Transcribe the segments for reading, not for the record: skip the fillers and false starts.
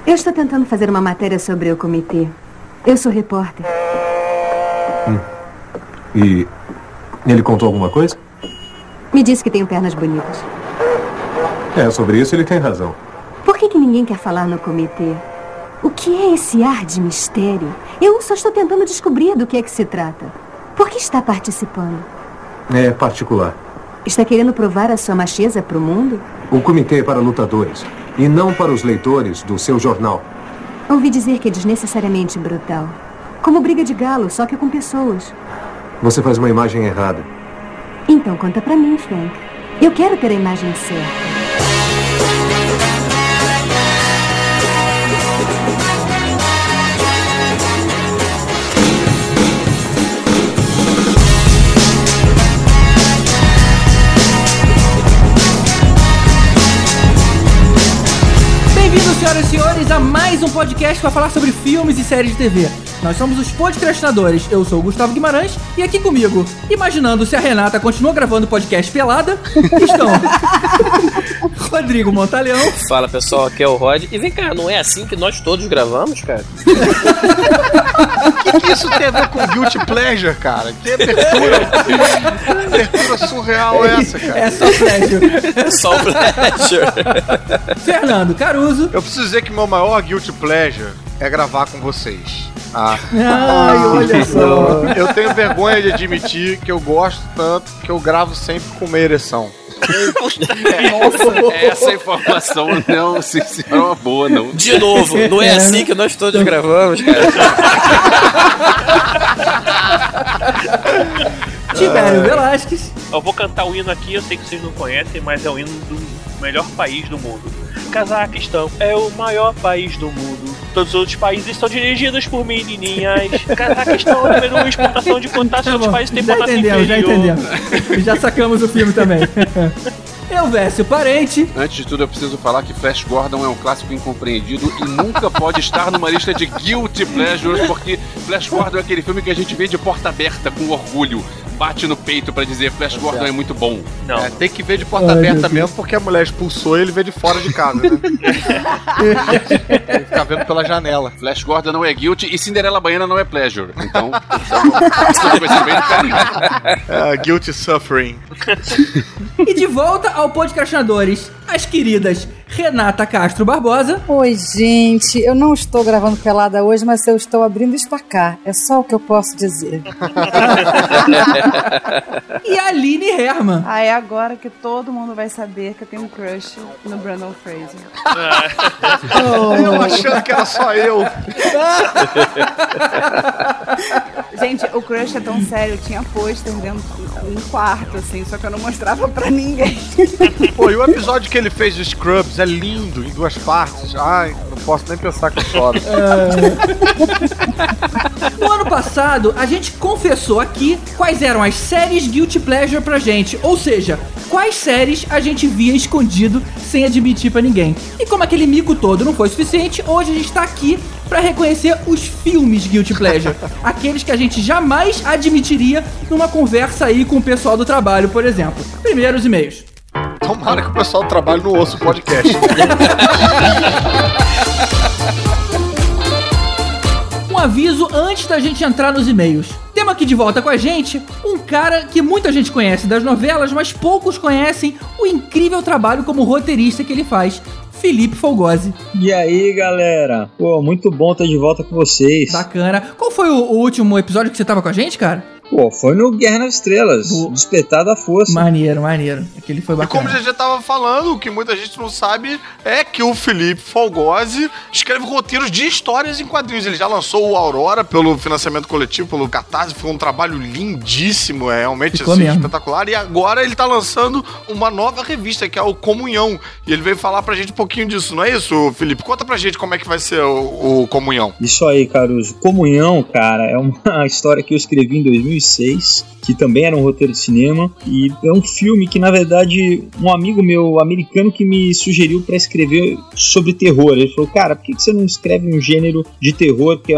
Eu estou tentando fazer uma matéria sobre o comitê. Eu sou repórter. E ele contou alguma coisa? Me disse que tenho pernas bonitas. Sobre isso ele tem razão. Por que ninguém quer falar no comitê? O que é esse ar de mistério? Eu só estou tentando descobrir do que é que se trata. Por que está participando? É particular. Está querendo provar a sua macheza para o mundo? O comitê é para lutadores e não para os leitores do seu jornal. Ouvi dizer que é desnecessariamente brutal. Como briga de galo, só que com pessoas. Você faz uma imagem errada. Então conta pra mim, Frank. Eu quero ter a imagem certa. Bem-vindos, senhoras e senhores, a mais um podcast para falar sobre filmes e séries de TV. Nós somos os podcastinadores. Eu sou o Gustavo Guimarães e aqui comigo, imaginando se a Renata continua gravando podcast pelada, estão Rodrigo Montalhão. Fala, pessoal, aqui é o Rod. E vem cá, não é assim que nós todos gravamos, cara? O que isso tem a ver com Guilty Pleasure, cara? Que abertura surreal é essa, cara? É só pleasure. É só pleasure. Fernando Caruso. Eu preciso dizer que meu maior Guilty Pleasure é gravar com vocês. Ai, olha só. Eu tenho vergonha de admitir que eu gosto tanto que eu gravo sempre com uma ereção. Essa informação não é uma boa, não. De novo, não é assim que nós todos gravamos, cara. Tibério Velasquez. Eu vou cantar o hino aqui, eu sei que vocês não conhecem, mas é o hino do melhor país do mundo. Cazaquistão é o maior país do mundo. Todos os outros países são dirigidos por menininhas. Cazaquistão é número 1 exportação de potássio. Outros países têm potássio inferior. Já entendemos. Já sacamos o filme também. Elvésio Parente. Antes de tudo, eu preciso falar que Flash Gordon é um clássico incompreendido e nunca pode estar numa lista de Guilty Pleasures, porque Flash Gordon é aquele filme que a gente vê de porta aberta, com orgulho. Bate no peito pra dizer Flash Gordon é muito bom. Não. Tem que ver de porta aberta mesmo, porque a mulher expulsou ele vê de fora de casa, né? Ele fica vendo pela janela. Flash Gordon não é guilty e Cinderela Baiana não é pleasure. Então, isso vai ser bem do caminho. Guilty suffering. E de volta ao podcastinadores, as queridas Renata Castro Barbosa. Oi, gente. Eu não estou gravando pelada hoje, mas eu estou abrindo espacar. É só o que eu posso dizer. E a Aline Herman. É agora que todo mundo vai saber que eu tenho um crush no Brandon Fraser. Eu achando que era só eu. Gente, o crush é tão sério. Eu tinha pôster dentro de um quarto, assim, só que eu não mostrava pra ninguém. Pô, e o episódio que ele fez de Scrubs é lindo, em 2 partes. Ai, não posso nem pensar que eu choro. No ano passado, a gente confessou aqui quais eram as séries Guilty Pleasure pra gente. Ou seja, quais séries a gente via escondido sem admitir pra ninguém. E como aquele mico todo não foi suficiente, hoje a gente tá aqui pra reconhecer os filmes Guilty Pleasure. Aqueles que a gente jamais admitiria numa conversa aí com o pessoal do trabalho, por exemplo. Primeiro, os e-mails. Tomara que o pessoal do trabalho não ouça o podcast. Um aviso antes da gente entrar nos e-mails. Temos aqui de volta com a gente um cara que muita gente conhece das novelas, mas poucos conhecem o incrível trabalho como roteirista que ele faz. Felipe Fogosi. E aí, galera? Pô, muito bom estar de volta com vocês. Bacana. Qual foi o último episódio que você tava com a gente, cara? Pô, foi no Guerra nas Estrelas, Despertar da Força. Maneiro. Aquele foi bacana. E como a gente já tava falando, o que muita gente não sabe é que o Felipe Fogosi escreve roteiros de histórias em quadrinhos. Ele já lançou o Aurora pelo financiamento coletivo, pelo Catarse. Foi um trabalho lindíssimo, realmente assim, espetacular. E agora ele tá lançando uma nova revista, que é o Comunhão. E ele veio falar pra gente um pouquinho disso, não é isso, Felipe? Conta pra gente como é que vai ser o Comunhão. Isso aí, Caruso. Comunhão, cara, é uma história que eu escrevi em 2018 2006, que também era um roteiro de cinema, e é um filme que, na verdade, um amigo meu americano que me sugeriu para escrever sobre terror. Ele falou, cara, por que você não escreve um gênero de terror que é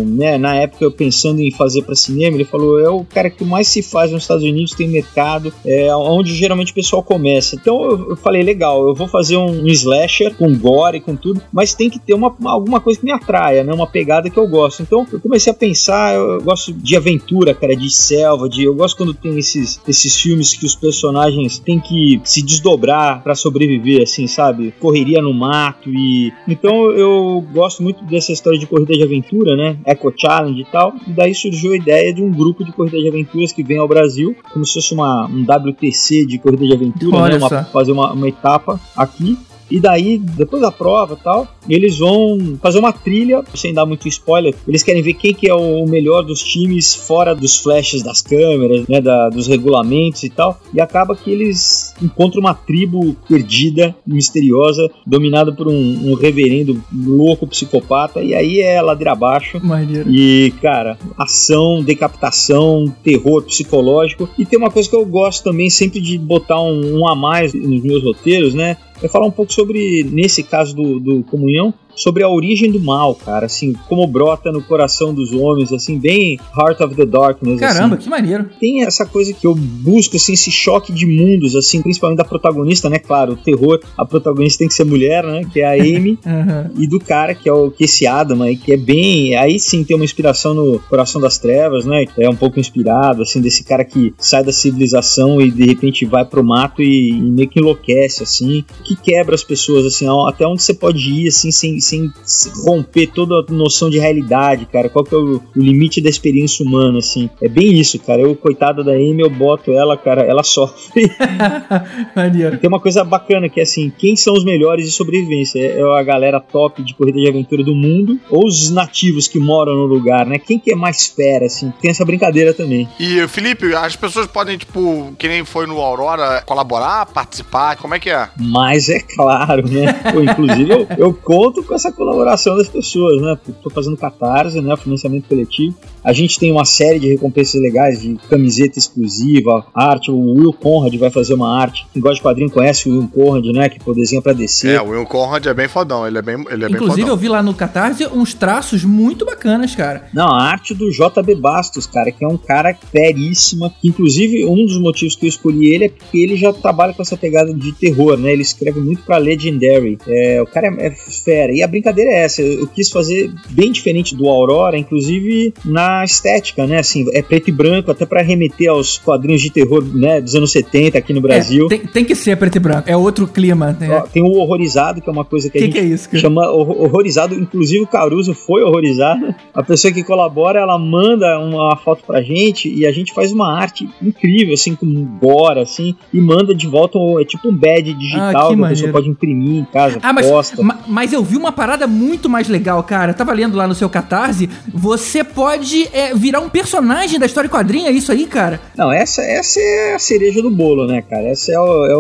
na época eu pensando em fazer para cinema? Ele falou, é o cara que mais se faz nos Estados Unidos, tem mercado, é onde geralmente o pessoal começa. Então eu falei, legal, eu vou fazer um slasher com gore e com tudo, mas tem que ter alguma coisa que me atraia, né? Uma pegada que eu gosto. Então eu comecei a pensar, eu gosto de aventura, cara, de selva, eu gosto quando tem esses filmes que os personagens têm que se desdobrar pra sobreviver, assim, sabe? Correria no mato e... Então eu gosto muito dessa história de corrida de aventura, né? Eco Challenge e tal. E daí surgiu a ideia de um grupo de corrida de aventuras que vem ao Brasil, como se fosse um WTC de corrida de aventura, né? Fazer uma etapa aqui. E daí, depois da prova e tal, eles vão fazer uma trilha, sem dar muito spoiler. Eles querem ver quem que é o melhor dos times fora dos flashes das câmeras, né, dos regulamentos e tal. E acaba que eles encontram uma tribo perdida, misteriosa, dominada por um reverendo louco, psicopata. E aí é ladeira abaixo. Maneiro. E, cara, ação, decapitação, terror psicológico. E tem uma coisa que eu gosto também sempre de botar um a mais nos meus roteiros, né? É falar um pouco sobre, nesse caso do Comunhão, sobre a origem do mal, cara, assim, como brota no coração dos homens, assim, bem Heart of the Darkness. Caramba, assim. Que maneiro. Tem essa coisa que eu busco, assim, esse choque de mundos, assim, principalmente da protagonista, né, claro, o terror, a protagonista tem que ser mulher, né, que é a Amy, e do cara, que é esse Adam, aí, que é bem, aí sim tem uma inspiração no Coração das Trevas, né, que é um pouco inspirado, assim, desse cara que sai da civilização e de repente vai pro mato e meio que enlouquece, assim, que quebra as pessoas, assim, até onde você pode ir, assim, sem romper toda a noção de realidade, cara, qual que é o limite da experiência humana, assim, é bem isso, cara, coitada da Amy, eu boto ela, cara, ela sofre. E tem uma coisa bacana, que é assim, quem são os melhores de sobrevivência? É a galera top de corrida de aventura do mundo, ou os nativos que moram no lugar, né, quem que é mais fera, assim, tem essa brincadeira também. E, Felipe, as pessoas podem, tipo, que nem foi no Aurora, colaborar, participar, como é que é? Mas é claro, né, pô, inclusive eu conto com essa colaboração das pessoas, né? Tô fazendo Catarse, né? Financiamento coletivo. A gente tem uma série de recompensas legais, de camiseta exclusiva, arte. O Will Conrad vai fazer uma arte. Quem gosta de quadrinho conhece o Will Conrad, né? Que pô, desenha pra DC. O Will Conrad é bem fodão, ele é bem Inclusive, fodão. eu vi lá no Catarse uns traços muito bacanas, cara. Não, a arte do JB Bastos, cara, que é um cara feríssima. Inclusive, um dos motivos que eu escolhi ele é porque ele já trabalha com essa pegada de terror, né? Ele escreve muito pra Legendary. O cara é fera. E a brincadeira é essa, eu quis fazer bem diferente do Aurora, inclusive na estética, né, assim, é preto e branco, até pra remeter aos quadrinhos de terror, né, dos anos 70 aqui no Brasil. Tem que ser preto e branco, é outro clima. Né? Ó, tem o Horrorizado, que é uma coisa que a gente é isso, chama Horrorizado, inclusive o Caruso foi horrorizado. A pessoa que colabora, ela manda uma foto pra gente e a gente faz uma arte incrível, assim, com gore, assim, e manda de volta, é tipo um badge digital que a pessoa pode imprimir em casa, posta. Mas eu vi uma parada muito mais legal, cara. Eu tava lendo lá no seu Catarse. Você pode virar um personagem da história em quadrinho, é isso aí, cara? Não, essa é a cereja do bolo, né, cara? Essa é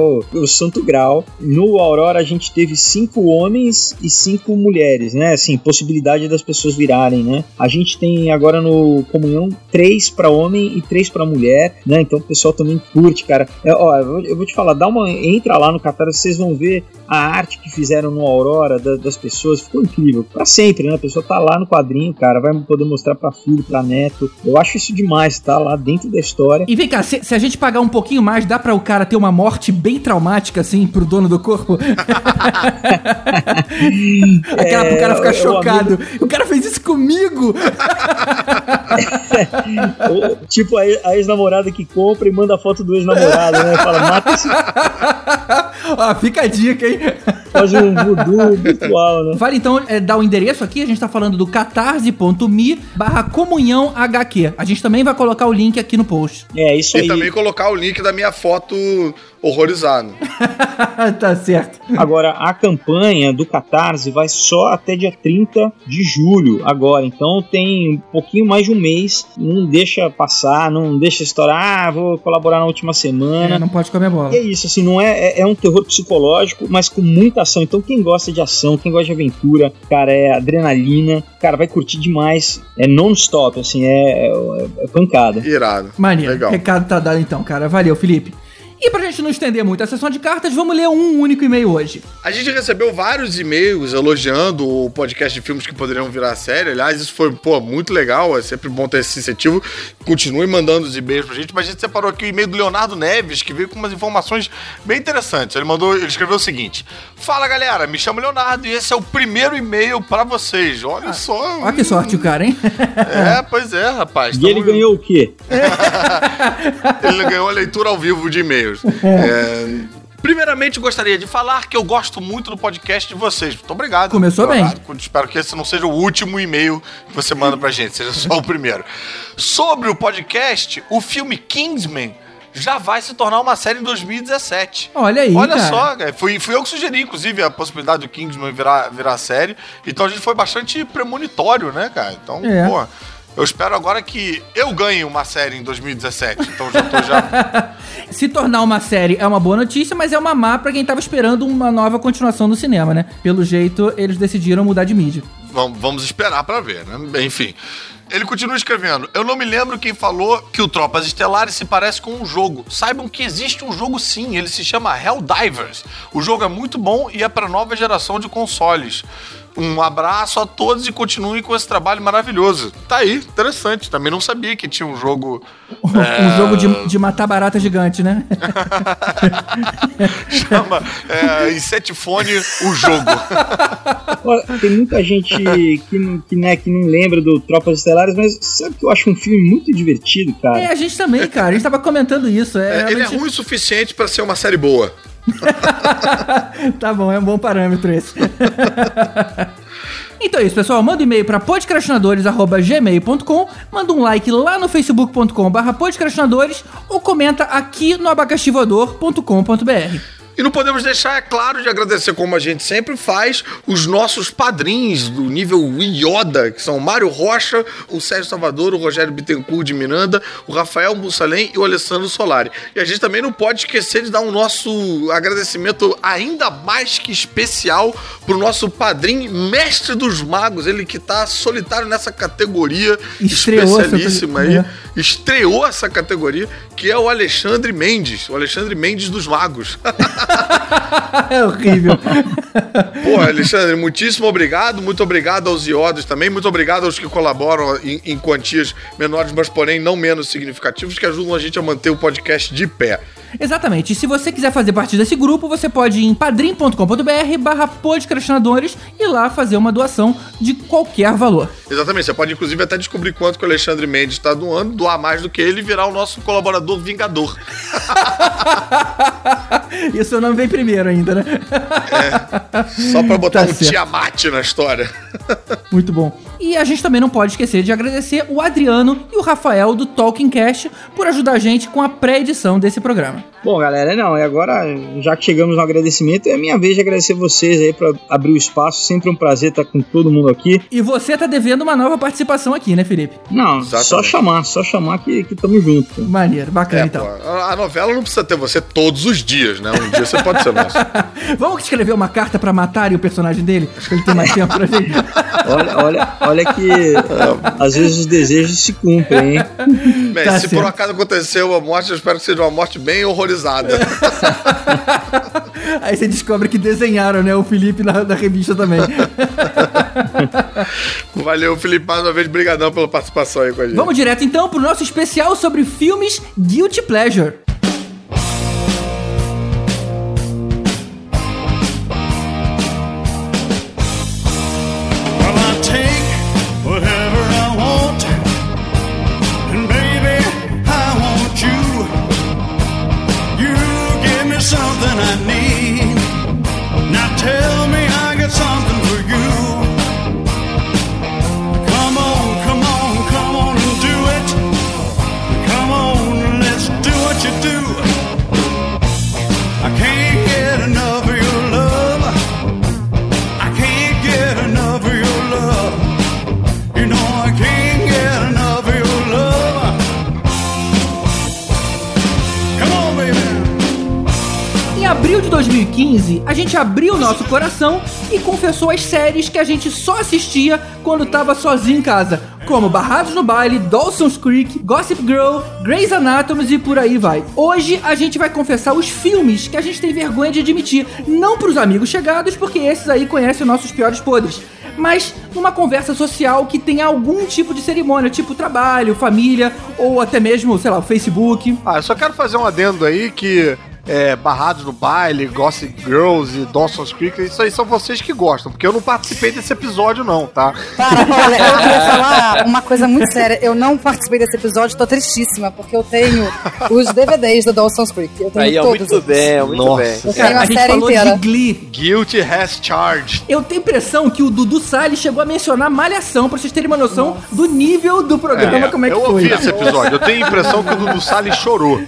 o santo grau. No Aurora a gente teve 5 homens e 5 mulheres, né? Assim, possibilidade das pessoas virarem, né? A gente tem agora no Comunhão 3 pra homem e 3 pra mulher, né? Então o pessoal também curte, cara. Eu vou te falar, entra lá no Catarse, vocês vão ver a arte que fizeram no Aurora das pessoas, ficou incrível, pra sempre, né? A pessoa tá lá no quadrinho, cara, vai poder mostrar pra filho, pra neto. Eu acho isso demais, tá lá dentro da história. E vem cá, se a gente pagar um pouquinho mais, dá pra o cara ter uma morte bem traumática, assim, pro dono do corpo? Aquela pro cara ficar chocado. O cara fez isso comigo! Tipo a ex-namorada que compra e manda a foto do ex-namorado, né? Fala, mata esse... Ó, fica a dica, hein? Faz um voodoo virtual, né? Vale então dar o endereço aqui, a gente tá falando do catarse.me/comunhãohq. A gente também vai colocar o link aqui no post. É, isso aí. E também colocar o link da minha foto horrorizado. Tá certo. Agora, a campanha do Catarse vai só até dia 30 de julho agora, então tem um pouquinho mais de um mês, não deixa passar, não deixa estourar, vou colaborar na última semana. Não pode comer bola. E é isso, assim, não é um terror psicológico, mas com muita indicação. Então quem gosta de ação, quem gosta de aventura, cara, é adrenalina, cara, vai curtir demais. É non-stop, assim, é pancada. Irado. Maneiro. Legal. Recado tá dado então, cara. Valeu, Felipe. E pra gente não estender muito a sessão de cartas, vamos ler um único e-mail hoje. A gente recebeu vários e-mails elogiando o podcast de filmes que poderiam virar série. Aliás, isso foi, muito legal. É sempre bom ter esse incentivo. Continue mandando os e-mails pra gente. Mas a gente separou aqui o e-mail do Leonardo Neves, que veio com umas informações bem interessantes. Ele escreveu o seguinte: Fala, galera, me chamo Leonardo e esse é o primeiro e-mail pra vocês. Olha só. Olha que sorte o cara, hein? Pois é, rapaz. E ele ganhou o quê? Ele ganhou a leitura ao vivo de e-mails. Primeiramente, gostaria de falar que eu gosto muito do podcast de vocês. Muito obrigado. Começou bem. Espero que esse não seja o último e-mail que você manda pra gente, seja só o primeiro. Sobre o podcast, o filme Kingsman já vai se tornar uma série em 2017. Olha aí, Olha cara. só, cara. Fui eu que sugeri, inclusive, a possibilidade do Kingsman virar série. Então a gente foi bastante premonitório, né, cara? Então, pô... Eu espero agora que eu ganhe uma série em 2017, então já... Se tornar uma série é uma boa notícia, mas é uma má pra quem tava esperando uma nova continuação no cinema, né? Pelo jeito, eles decidiram mudar de mídia. Vamos esperar pra ver, né? Enfim. Ele continua escrevendo: Eu não me lembro quem falou que o Tropas Estelares se parece com um jogo. Saibam que existe um jogo sim, ele se chama Helldivers. O jogo é muito bom e é pra nova geração de consoles. Um abraço a todos e continuem com esse trabalho maravilhoso. Tá aí, interessante. Também não sabia que tinha um jogo... Um jogo de matar barata gigante, né? Chama Insetifone o jogo. Olha, tem muita gente que não lembra do Tropas Estelares, mas sabe que eu acho um filme muito divertido, cara? A gente também, cara. A gente tava comentando isso. Ele é ruim o suficiente pra ser uma série boa. Tá bom, é um bom parâmetro esse. Então é isso, pessoal. Manda um e-mail pra podcastinadores@gmail.com, manda um like lá no facebook.com/podcastinadores ou comenta aqui no abacaxivoador.com.br. E não podemos deixar, é claro, de agradecer, como a gente sempre faz, os nossos padrinhos do nível Yoda, que são o Mário Rocha, o Sérgio Salvador, o Rogério Bittencourt de Miranda, o Rafael Mussalem e o Alessandro Solari. E a gente também não pode esquecer de dar um nosso agradecimento ainda mais que especial pro nosso padrinho, Mestre dos Magos, ele que tá solitário nessa categoria especialíssima aí. Estreou essa categoria, que é o Alexandre Mendes dos Magos. É horrível. Pô, Alexandre, muitíssimo obrigado. Muito obrigado aos iodos também. Muito obrigado aos que colaboram em quantias menores, mas porém não menos significativos, que ajudam a gente a manter o podcast de pé. Exatamente. E se você quiser fazer parte desse grupo, você pode ir em padrim.com.br/podcastinadores e lá fazer uma doação de qualquer valor. Exatamente. Você pode, inclusive, até descobrir quanto que o Alexandre Mendes está doando, doar mais do que ele e virar o nosso colaborador vingador. E o seu nome vem primeiro ainda, né? Só pra botar Tá um certo. Tiamat na história. Muito bom. E a gente também não pode esquecer de agradecer o Adriano e o Rafael do Talking Cast por ajudar a gente com a pré-edição desse programa. Bom, galera, e agora, já que chegamos no agradecimento, é minha vez de agradecer vocês aí pra abrir o espaço. Sempre um prazer estar com todo mundo aqui. E você tá devendo uma nova participação aqui, né, Felipe? Não, Exatamente. só chamar que tamo junto. Cara. Maneiro, bacana então. Pô, a novela não precisa ter você todos os dias, né? Um dia você pode ser nosso. Vamos escrever uma carta pra matarem o personagem dele? Pra ele ter mais tempo pra gente. Olha que às vezes os desejos se cumprem, hein? Bem, Tá se certo. por acaso aconteceu a morte, eu espero que seja uma morte bem horrorizada. Aí você descobre que desenharam, né, o Felipe na revista também. Valeu, Felipe, mais uma vez, brigadão pela participação aí com a gente. Vamos direto então pro nosso especial sobre filmes Guilty Pleasure. Well, I take whatever I want, and baby, I want you. You give me something I need. Now tell me I got something for you. Come on, come on, come on and do it. Come on, let's do what you do. 2015, a gente abriu nosso coração e confessou as séries que a gente só assistia quando tava sozinho em casa, como Barrados no Baile, Dawson's Creek, Gossip Girl, Grey's Anatomy e por aí vai. Hoje a gente vai confessar os filmes que a gente tem vergonha de admitir, não pros amigos chegados, porque esses aí conhecem os nossos piores podres, mas numa conversa social que tem algum tipo de cerimônia, tipo trabalho, família, ou até mesmo, sei lá, o Facebook. Eu só quero fazer um adendo aí que Barrados no Baile, Gossip Girls e Dawson's Creek, isso aí são vocês que gostam, porque eu não participei desse episódio não, tá? Olha, eu queria falar uma coisa muito séria. Eu não participei desse episódio, tô tristíssima, porque eu tenho os DVDs do Dawson's Creek. Eu tenho aí, todos. Muito bem, muito bem. Eu tenho a gente série falou inteira. de Glee. Guilty has charged. Eu tenho a impressão que o Dudu Salles chegou a mencionar Malhação, pra vocês terem uma noção do nível do programa, como é que eu foi. ouvi esse episódio, eu tenho a impressão que o Dudu Salles chorou.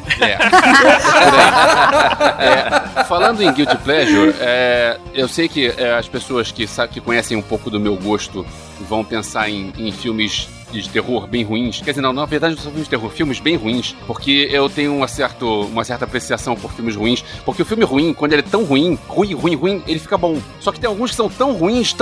Falando em Guilty Pleasure, eu sei que as pessoas que conhecem um pouco do meu gosto vão pensar em filmes de terror bem ruins. Quer dizer, não, na verdade não são filmes de terror, filmes bem ruins, porque eu tenho uma certa apreciação por filmes ruins, porque o filme ruim, quando ele é tão ruim, ele fica bom. Só que tem alguns que são tão ruins,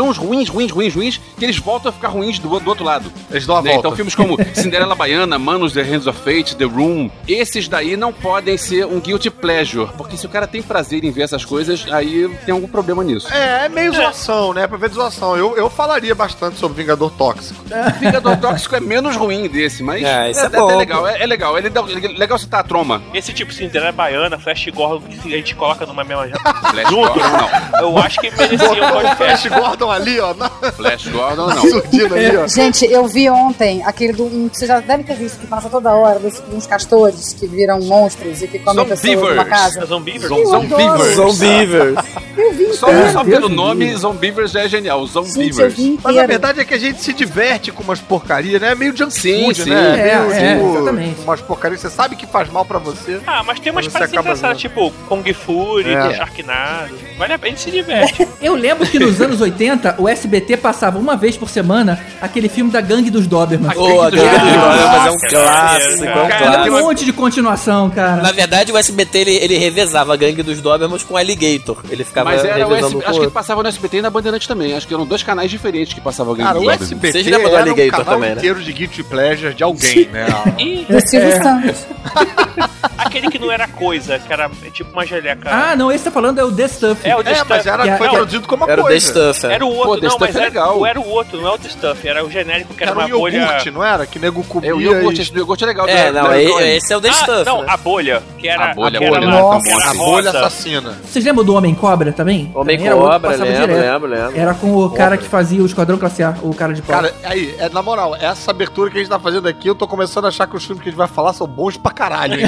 que eles voltam a ficar ruins do outro lado. Eles dão a volta. Então filmes como Cinderela Baiana, Manos, The Hands of Fate, The Room, esses daí não podem ser um guilty pleasure, porque se o cara tem prazer em ver essas coisas, aí tem algum problema nisso. É meio zoação, né? Pra ver de zoação. Eu falaria bastante sobre Vingador Tóxico. Vingador Tóxico é menos ruim desse, mas isso é até bom. legal. É legal. É legal citar a troma. Esse tipo Cinderela Baiana, Flash Gordon, que a gente coloca numa mesma Flash Gordon, não. eu acho que merecia um podcast. Flash Gordon ali, ó. Flash Gordon, não. Surgindo ali, ó. Gente, eu vi ontem aquele que você já deve ter visto, que passa toda hora, uns castores que viram monstros e que comem pessoas numa casa. Zombievers. Zombievers. Eu vi Só pelo nome, Zombievers já é genial. Zombievers. Mas a verdade é que a gente se diverte com umas porcarias, né? É meio junk food, sim. né? Exatamente. Umas porcarias, você sabe que faz mal pra você. Mas tem umas Você partes acaba engraçadas, tipo Kung Fury, Sharknado. Vale a pena, a gente se diverte. Eu lembro que nos anos 80, o SBT passava uma vez por semana aquele filme da Gangue dos Dobermans. A Gangue dos Dobermans é um clássico, Tem um monte de continuação, cara. Na verdade, o SBT, ele revezava a Gangue dos Dobermans com Alligator. Ele ficava Mas era revezando acho que ele passava no SBT e na Bandeirantes também. Acho que eram dois canais diferentes que passavam a Gangue dos o Dobermans. SBT Vocês lembram do era um Alligator canal também, né? inteiro de guilty pleasure de alguém, né? Do Silvio Santos. Aquele que não era coisa, que era tipo uma geleca. Ah, não, esse tá falando é o The Stuff. É o The Stuff. Mas foi que- produzido como uma Era o The coisa. Stuff. Era o outro, Pô, The não, Stuff mas é legal. era o outro, não é o The Stuff, era o genérico que era Era uma um bolha. iogurte, não era? Que nego comia. É o iogurte, esse do iogurte é legal. Esse é o The Stuff. Não, né? a bolha, que era A bolha, que era bolha, lá, não é tão que bom era A assim. bolha rosa. assassina. Vocês lembram do Homem-Cobra também? Homem Também era outro que Cobra, passava direto. lembro. Era com o cara que fazia o Esquadrão Classe A, o cara de pau. Cara, aí, na moral, essa abertura que a gente tá fazendo aqui, eu tô começando a achar que os filmes que a gente vai falar são bons pra caralho, hein?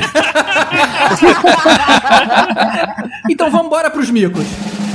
Então vambora pros micos.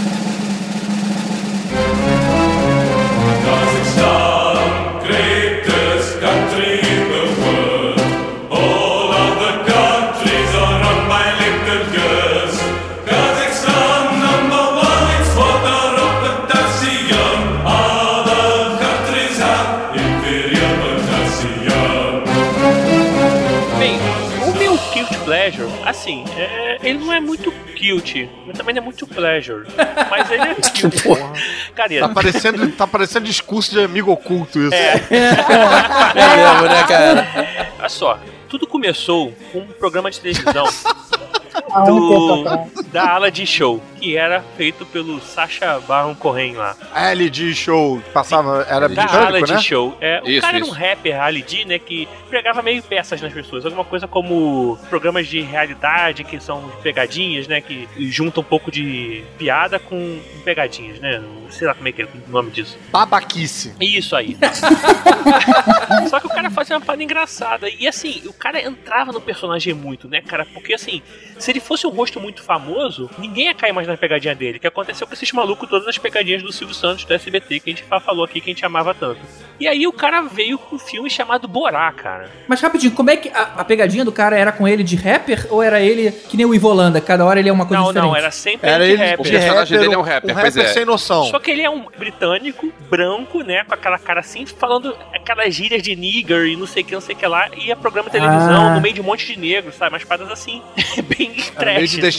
Kazakhstan, greatest country in the world. All other countries are run by little girls. Kazakhstan, number one, it's water of potassium. Other countries have inferior potassium. Bem, o meu guilty pleasure, assim, ele não é muito guilty, mas também não é muito pleasure. Mas ele é guilty. Cara, Tá parecendo discurso de amigo oculto isso. É mesmo, né, cara? olha só, tudo começou com um programa de televisão Há um tempo atrás. da Aladdin Show, que era feito pelo Sacha Baron Cohen lá. A LG Show passava, era Da britânico, Aladdin né? Show. O Isso, cara era isso. um rapper, Aladdin, né, que pregava meio peças nas pessoas. Alguma coisa como programas de realidade, que são pegadinhas, né, que juntam um pouco de piada com pegadinhas, né? Não sei lá como é que é o nome disso. Babaquice. Isso aí. Só que o cara fazia uma parada engraçada. E assim, o cara entrava no personagem muito, né, cara? Porque assim, se ele fosse um rosto muito famoso, ninguém ia cair mais na pegadinha dele. Que aconteceu com esses malucos, todas as pegadinhas do Silvio Santos, do SBT, que a gente falou aqui, que a gente amava tanto. E aí o cara veio com um filme chamado Borá, cara. Mas rapidinho, como é que a pegadinha do cara era com ele de rapper ou era ele que nem o Ivolanda? Cada hora ele é uma coisa Não, diferente? não, era sempre Era de ele rapper. O personagem dele é um rapper, pois é. sem noção. Só que ele é um britânico, branco, né? Com aquela cara assim, falando aquelas gírias de nigger e não sei o que lá. E é programa de televisão no meio de um monte de negros, sabe? Umas paradas assim, bem Era meio trash. de deixar as pessoas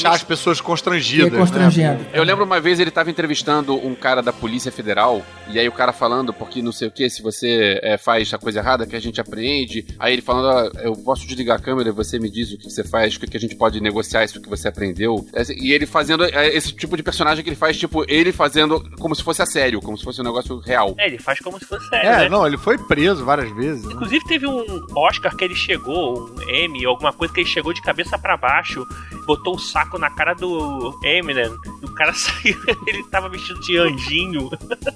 pessoas constrangidas. constrangendo. Né? Eu lembro uma vez ele tava entrevistando um cara da Polícia Federal, e aí o cara falando, porque não sei o que, se você faz a coisa errada, que a gente apreende. Aí ele falando, eu posso desligar a câmera e você me diz o que você faz, o que a gente pode negociar isso que você aprendeu. E ele fazendo esse tipo de personagem que ele faz, tipo, ele fazendo como se fosse a sério, como se fosse um negócio real. Ele faz como se fosse sério, né? Não, ele foi preso várias vezes. Né? Inclusive teve um Oscar que ele chegou, um Emmy, alguma coisa que ele chegou de cabeça pra baixo, botou o saco na cara do Eminem, o cara saiu, ele tava vestido de anjinho.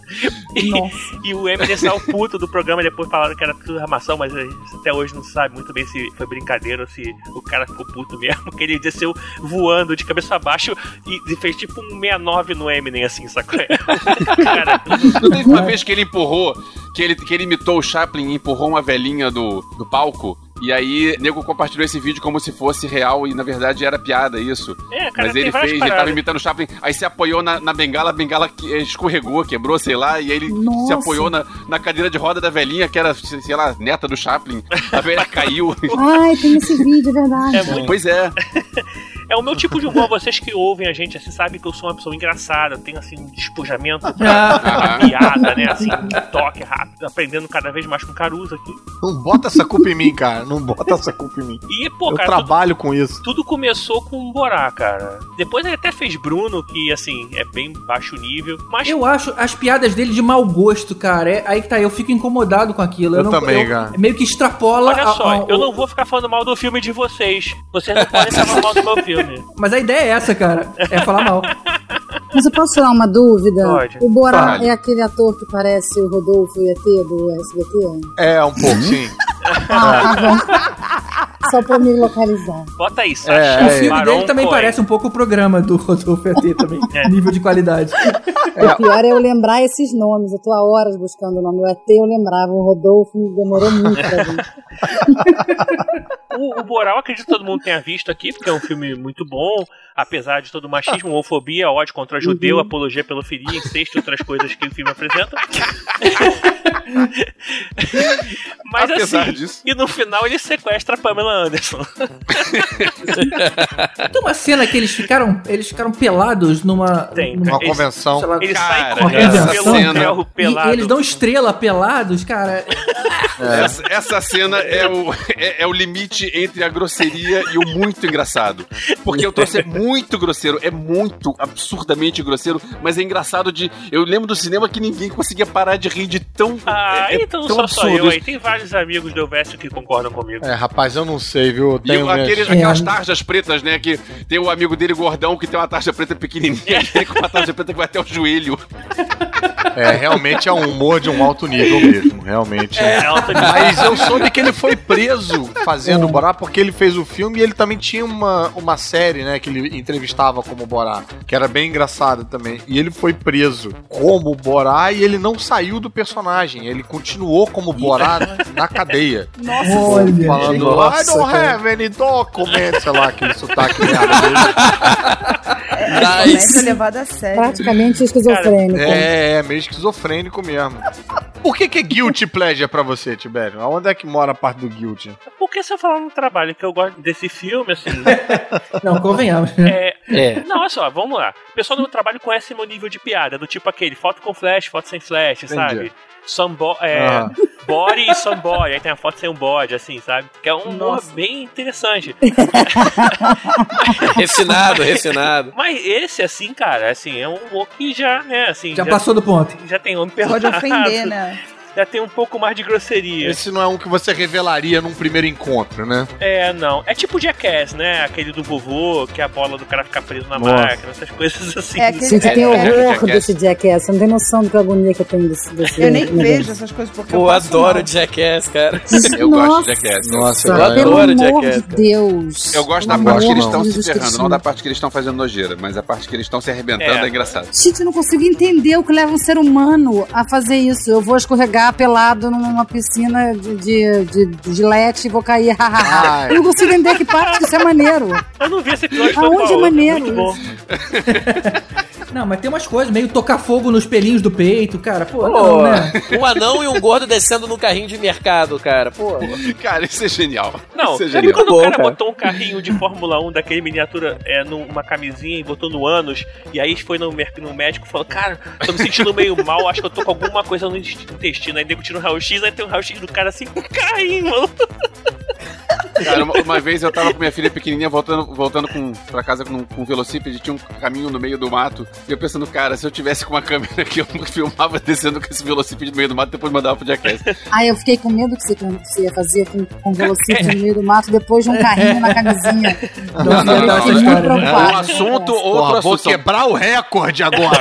E o Eminem saiu puto do programa, depois falaram que era tudo armação, mas a gente até hoje não sabe muito bem se foi brincadeira ou se o cara ficou puto mesmo, que ele desceu voando de cabeça abaixo e fez tipo um 69 no Eminem, assim, sacou? Cara, não teve uma vez que ele empurrou, que ele imitou o Chaplin e empurrou uma velhinha do palco? E aí, o nego compartilhou esse vídeo como se fosse real e, na verdade, era piada isso. Cara, mas ele fez, ele tava imitando o Chaplin, aí se apoiou na bengala, a bengala escorregou, quebrou, sei lá, e aí ele se apoiou na cadeira de roda da velhinha, que era, sei lá, neta do Chaplin. A velha caiu. Ai, tem esse vídeo, é verdade. Pois é. É o meu tipo de humor, vocês que ouvem a gente, assim, sabem que eu sou uma pessoa engraçada, tenho, assim, um despojamento pra piada, né, assim, um toque rápido, aprendendo cada vez mais com Caruso aqui. Não bota essa culpa em mim, cara, não bota essa culpa em mim. E, pô, eu cara, trabalho com isso. Tudo começou com o Borá, cara. Depois ele até fez Bruno, que, assim, é bem baixo nível, mas... Eu acho as piadas dele de mau gosto, cara, aí que tá, eu fico incomodado com aquilo. Eu também, cara. Meio que extrapola... Olha só, eu não vou ficar falando mal do filme de vocês. Vocês não podem falar mal do meu filme. Mas a ideia é essa, cara. É falar mal. Mas eu posso tirar uma dúvida? Pode. O Borá é aquele ator que parece o Rodolfo e ET do SBT? É, um pouco, sim. Tá bom. Só pra me localizar. Bota aí, Sasha. O filme dele também parece um pouco o programa do Rodolfo ET também. Nível de qualidade. O pior é eu lembrar esses nomes. Eu tô há horas buscando o nome. O ET eu lembrava, o Rodolfo demorou muito pra vir. O Borá, eu acredito que todo mundo tenha visto aqui, porque é um filme muito bom, apesar de todo o machismo, homofobia, ódio contra judeu, apologia pela filha, incesto e outras coisas que o filme apresenta. Mas apesar assim, disso. E no final ele sequestra a Pamela Anderson. Tem uma cena que eles ficaram pelados numa convenção. Sei lá, Eles cara, saem correndo pelo ferro pelado. E eles dão estrela pelados, cara. Essa cena é o limite entre a grosseria e o muito engraçado. Porque eu tô sendo muito grosseiro, é muito absurdamente grosseiro, mas é engraçado eu lembro do cinema que ninguém conseguia parar de rir de tão então tão só sou absurdo. eu aí. Tem vários amigos do Elvésio que concordam comigo. Rapaz, eu não sei, viu? Aquelas tarjas pretas, né? Que tem o amigo dele gordão que tem uma tarja preta pequenininha e tem uma tarja preta que vai até o joelho. Realmente é um humor de um alto nível mesmo, realmente. Mas eu soube que ele foi preso fazendo o Borá porque ele fez o filme e ele também tinha uma série, né, que ele entrevistava como Borá, que era bem engraçado também. E ele foi preso como Borá e ele não saiu do personagem, ele continuou como Borá na cadeia. Nossa, olha, falando, I don't have any documents, sei lá, aquele sotaque merda dele. Comédia levada a sério. Praticamente esquizofrênico. É meio esquizofrênico mesmo. Por que é guilty pleasure pra você, Tibério? Onde é que mora a parte do guilty? Porque se eu falar no trabalho que eu gosto desse filme, assim... Não, convenhamos. Não, olha só, vamos lá. O pessoal do meu trabalho conhece meu nível de piada, do tipo aquele foto com flash, foto sem flash, sabe? Body e some boy, aí tem a foto sem um bode, assim, sabe? Que é um humor bem interessante. refinado. Mas esse, assim, cara, assim, é um humor que já, né, assim... Já passou do ponto. Já tem homem pelado. Pode ofender, né? Já tem um pouco mais de grosseria. Esse não é um que você revelaria num primeiro encontro, né? Não. É tipo Jackass, né? Aquele do vovô, que a bola do cara fica preso na máquina, essas coisas assim. Gente, eu tenho horror desse Jackass. Você não tem noção do que agonia que eu tenho desse Eu nem vejo essas coisas porque eu adoro Jackass, cara. Eu gosto de Jackass. Nossa, eu adoro Jackass. Meu Deus. Eu gosto da parte que eles estão se ferrando, não da parte que eles estão fazendo nojeira, mas a parte que eles estão se arrebentando é engraçado. Gente, eu não consigo entender o que leva um ser humano a fazer isso. Eu vou escorregar pelado numa piscina de gilete e vou cair. Eu não consigo entender que parte disso é maneiro. Eu não vi esse episódio. Aonde é maneiro? Muito bom. Não, mas tem umas coisas, meio tocar fogo nos pelinhos do peito, cara. Pô, não, né? Um anão e um gordo descendo no carrinho de mercado, cara. Pô. Cara, isso é genial. Não, isso é sabe genial. quando Bom, o cara cara. botou um carrinho de Fórmula 1 daquele miniatura numa camisinha e botou no ânus, e aí foi no médico e falou, cara, tô me sentindo meio mal, acho que eu tô com alguma coisa no intestino. Aí nego tira um raio-x, aí tem um raio-x do cara assim, carrinho, mano. Cara, uma vez eu tava com minha filha pequenininha voltando pra casa com um velocípede, tinha um caminho no meio do mato, e eu pensando, cara, se eu tivesse com uma câmera aqui, eu filmava descendo com esse velocípede no meio do mato e depois mandava pro Jackass. Aí eu fiquei com medo que você ia fazer com velocípede no meio do mato depois de um carrinho na camisinha. Não. Fiquei muito preocupada. Um assunto, outro Porra, vou assunto. quebrar o recorde agora.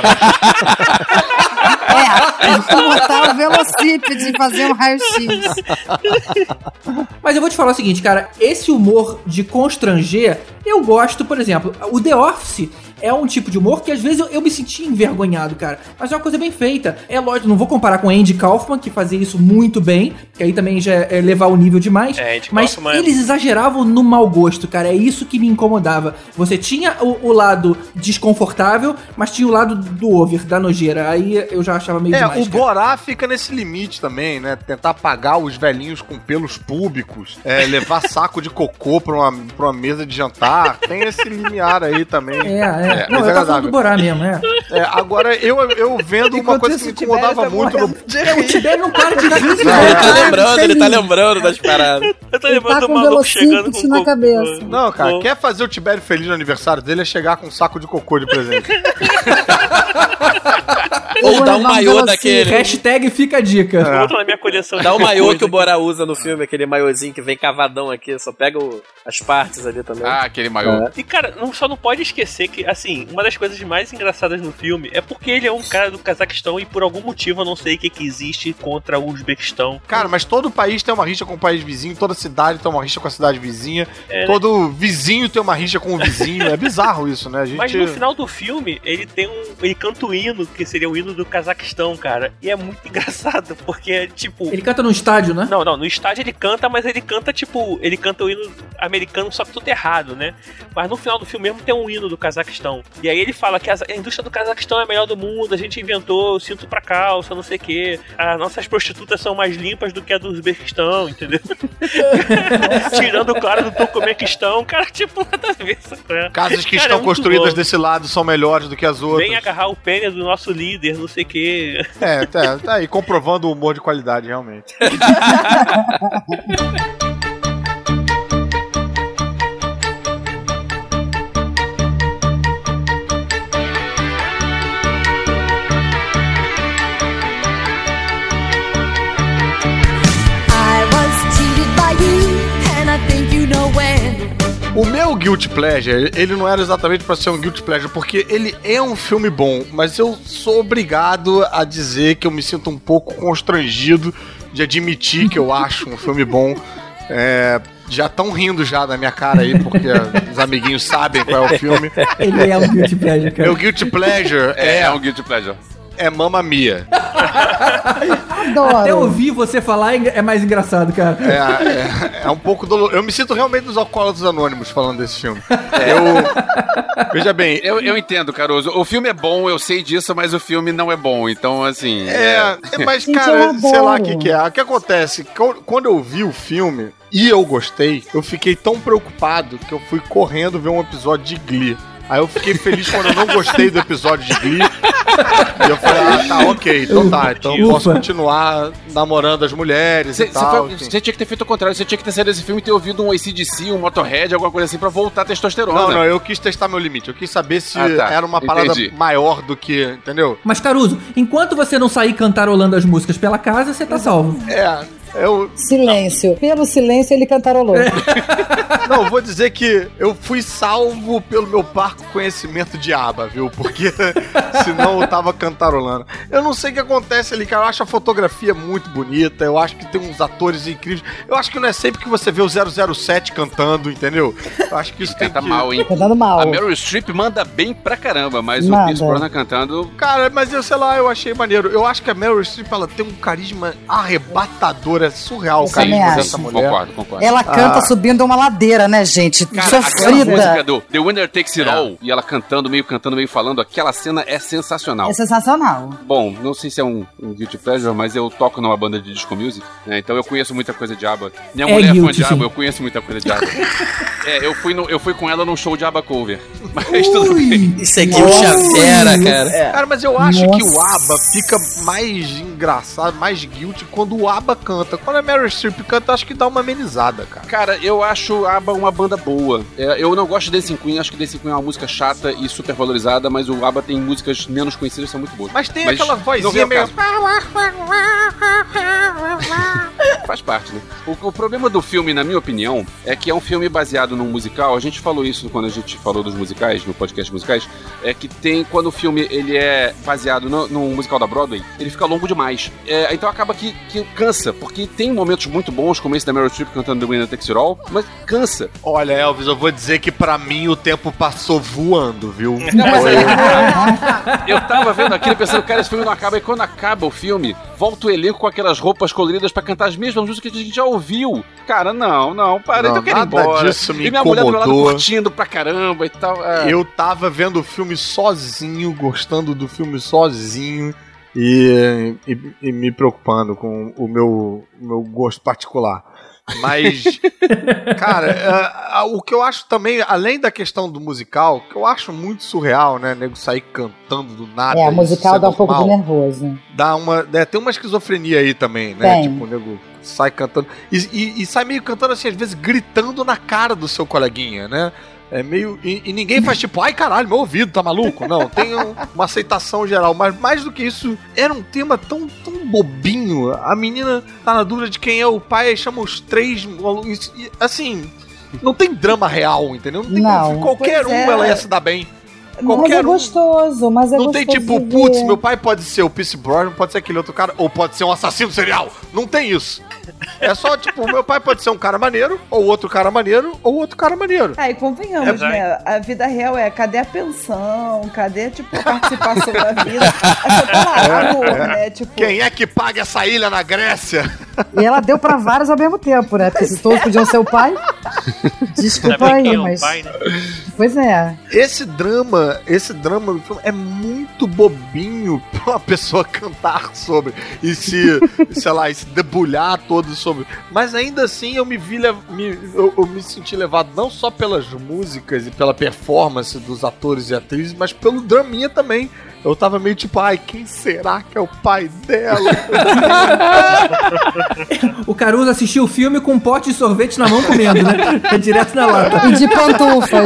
Botar o velocípede e fazer um raio-x. Mas eu vou te falar o seguinte, cara, esse humor de constranger, eu gosto, por exemplo, o The Office é um tipo de humor que às vezes eu me senti envergonhado, cara. Mas é uma coisa bem feita. É lógico, não vou comparar com Andy Kaufman, que fazia isso muito bem, que aí também já é levar o nível demais. Mas eles exageravam no mau gosto, cara. É isso que me incomodava. Você tinha o lado desconfortável, mas tinha o lado do over, da nojeira. Aí eu já achava meio demais, o Borá fica nesse limite também, né? Tentar apagar os velhinhos com pelos púbicos, levar saco de cocô pra uma mesa de jantar. Tem esse limiar aí também. Não, eu tava falando do Borá mesmo, agora, eu vendo uma coisa que me incomodava muito. O Tibério não para de rir. Ele tá lembrando das paradas. Eu tô lembrando Tá do com maluco chegando velocípede na cabeça. Não, cara, quer fazer o Tibério feliz no aniversário dele é chegar com um saco de cocô de presente. Ou dá um maiô daquele. Hashtag fica a dica. Outro na minha coleção. Dá o maiô que o Borá usa no filme, aquele maiôzinho que vem cavadão aqui, só pega as partes ali também. Ah, aquele maiô. E cara, só não pode esquecer que, assim, uma das coisas mais engraçadas no filme é porque ele é um cara do Cazaquistão e por algum motivo eu não sei o que existe contra o Uzbequistão. Cara, mas todo país tem uma rixa com o país vizinho, toda cidade tem uma rixa com a cidade vizinha, todo vizinho tem uma rixa com o vizinho. É bizarro isso, né? Mas no final do filme, ele canta o hino, que seria o hino do Cazaquistão, cara. E é muito engraçado, porque, tipo... Ele canta no estádio, né? Não, no estádio ele canta, mas ele canta, tipo... Ele canta o hino americano, só que tudo errado, né? Mas no final do filme mesmo tem um hino do Cazaquistão. E aí ele fala que a indústria do Cazaquistão é a melhor do mundo, a gente inventou o cinto pra calça, não sei o quê. As nossas prostitutas são mais limpas do que a do Uzbequistão, entendeu? Tirando, claro, do Turcomequistão. Cara, tipo, nada a ver essa coisa. Casas que estão construídas desse lado são melhores do que as outras. Vem agarrar o pênis do nosso líder, não sei o quê. Tá aí, comprovando o humor de qualidade, realmente. O meu Guilty Pleasure, ele não era exatamente pra ser um Guilty Pleasure, porque ele é um filme bom, mas eu sou obrigado a dizer que eu me sinto um pouco constrangido de admitir que eu acho um filme bom. Já estão rindo já da minha cara aí, porque os amiguinhos sabem qual é o filme. Ele é um Guilty Pleasure, cara. Meu Guilty Pleasure é um Guilty Pleasure. É Mamma Mia. Adoro. Até ouvir você falar é mais engraçado, cara. É um pouco doloroso. Eu me sinto realmente dos Alcoólatras Anônimos falando desse filme. Veja bem. Eu entendo, Caruso. O filme é bom, eu sei disso, mas o filme não é bom. Então, assim... Mas, cara, sei lá o que é. O que acontece? Quando eu vi o filme e eu gostei, eu fiquei tão preocupado que eu fui correndo ver um episódio de Glee. Aí eu fiquei feliz quando eu não gostei do episódio de Glee. E eu falei, tá, ok, então tá. Então eu posso continuar namorando as mulheres e tal. Você tinha que ter feito o contrário. Você tinha que ter saído desse filme e ter ouvido um AC/DC, um Motorhead, alguma coisa assim, pra voltar a testosterona. Não, eu quis testar meu limite. Eu quis saber se era uma parada maior do que, entendeu? Mas, Caruso, enquanto você não sair cantarolando as músicas pela casa, você tá salvo. Silêncio. Pelo silêncio ele cantarolou. Não, vou dizer que eu fui salvo pelo meu parco conhecimento de ABBA, viu? Porque senão eu tava cantarolando. Eu não sei o que acontece ali, cara. Eu acho a fotografia muito bonita. Eu acho que tem uns atores incríveis. Eu acho que não é sempre que você vê o 007 cantando, entendeu? Eu acho que isso tem que... mal, hein? Cantando mal. A Meryl Streep manda bem pra caramba, mas o Pierce Brosnan cantando... Cara, mas eu sei lá, eu achei maneiro. Eu acho que a Meryl Streep, ela tem um carisma arrebatador. ator, é surreal o Isso também carisma acho. dessa mulher. Concordo. Ela canta subindo uma ladeira, né, gente? Cara, aquela Sofrida. música do The Winner Takes It All, e ela cantando, meio falando, aquela cena é sensacional. É sensacional. Bom, não sei se é um guilty pleasure, mas eu toco numa banda de disco music, né, então eu conheço muita coisa de ABBA. Minha mulher é fã de ABBA, eu conheço muita coisa de ABBA. Eu fui com ela num show de ABBA cover, mas tudo bem. Isso é guilty fera, cara. Cara, mas eu acho que o ABBA fica mais engraçado, mais guilty quando o ABBA canta. Quando a Meryl Streep canta, acho que dá uma amenizada, cara. Cara, eu acho a ABBA uma banda boa. Eu não gosto de Dancing Queen, acho que Dancing Queen é uma música chata e super valorizada, mas o ABBA tem músicas menos conhecidas que são muito boas. Mas tem aquela vozinha meio... Faz parte, né? O problema do filme, na minha opinião, é que é um filme baseado num musical. A gente falou isso quando a gente falou dos musicais, no podcast musicais, é que tem, quando o filme ele é baseado num musical da Broadway, ele fica longo demais. Então acaba que cansa, porque tem momentos muito bons, como esse da Meryl Streep cantando The Winner Takes It All, mas cansa. Olha, Elvis, eu vou dizer que pra mim o tempo passou voando, viu? Não, mas eu tava vendo aquilo pensando, cara, esse filme não acaba. E quando acaba o filme, volta o elenco com aquelas roupas coloridas pra cantar as mesmas músicas que a gente já ouviu. Cara, não, para, então eu quero ir embora. Disso me e minha mulher do meu lado curtindo pra caramba e tal. Eu tava vendo o filme sozinho, gostando do filme sozinho e me preocupando com o meu gosto particular. Mas, cara, o que eu acho também, além da questão do musical, que eu acho muito surreal, né, nego sair cantando do nada. O musical dá um pouco de nervoso. Tem uma esquizofrenia aí também, né? Tem. Tipo, o nego sai cantando e sai meio cantando assim, às vezes gritando na cara do seu coleguinha, né? É meio... E ninguém faz tipo, ai caralho, meu ouvido, tá maluco? Não, tem uma aceitação geral. Mas mais do que isso, era um tema tão bobinho. A menina tá na dúvida de quem é o pai, aí chama os três... Assim, não tem drama real, entendeu? Não tem como, qualquer ela ia se dar bem. Mas é gostoso, Não tem tipo, putz, meu pai pode ser o Pierce Brosnan, pode ser aquele outro cara, ou pode ser um assassino serial. Não tem isso. É só, tipo, meu pai pode ser um cara maneiro, ou outro cara maneiro, ou outro cara maneiro. E convenhamos, né? A vida real cadê a pensão? Cadê, tipo, a participação da vida? Essa tá lá, amor, né? Tipo... Quem é que paga essa ilha na Grécia? E ela deu pra vários ao mesmo tempo, né? Porque se todos podiam ser o pai... Desculpa aí, mas... Pai, né? Pois é. Esse drama do filme é muito bobinho pra uma pessoa cantar sobre e se debulhar todo sobre. Mas ainda assim eu me senti levado não só pelas músicas e pela performance dos atores e atrizes, mas pelo draminha também. Eu tava meio tipo, ai, quem será que é o pai dela? O Caruso assistiu o filme com um pote de sorvete na mão comendo, né? É direto na lata. E de pantufa.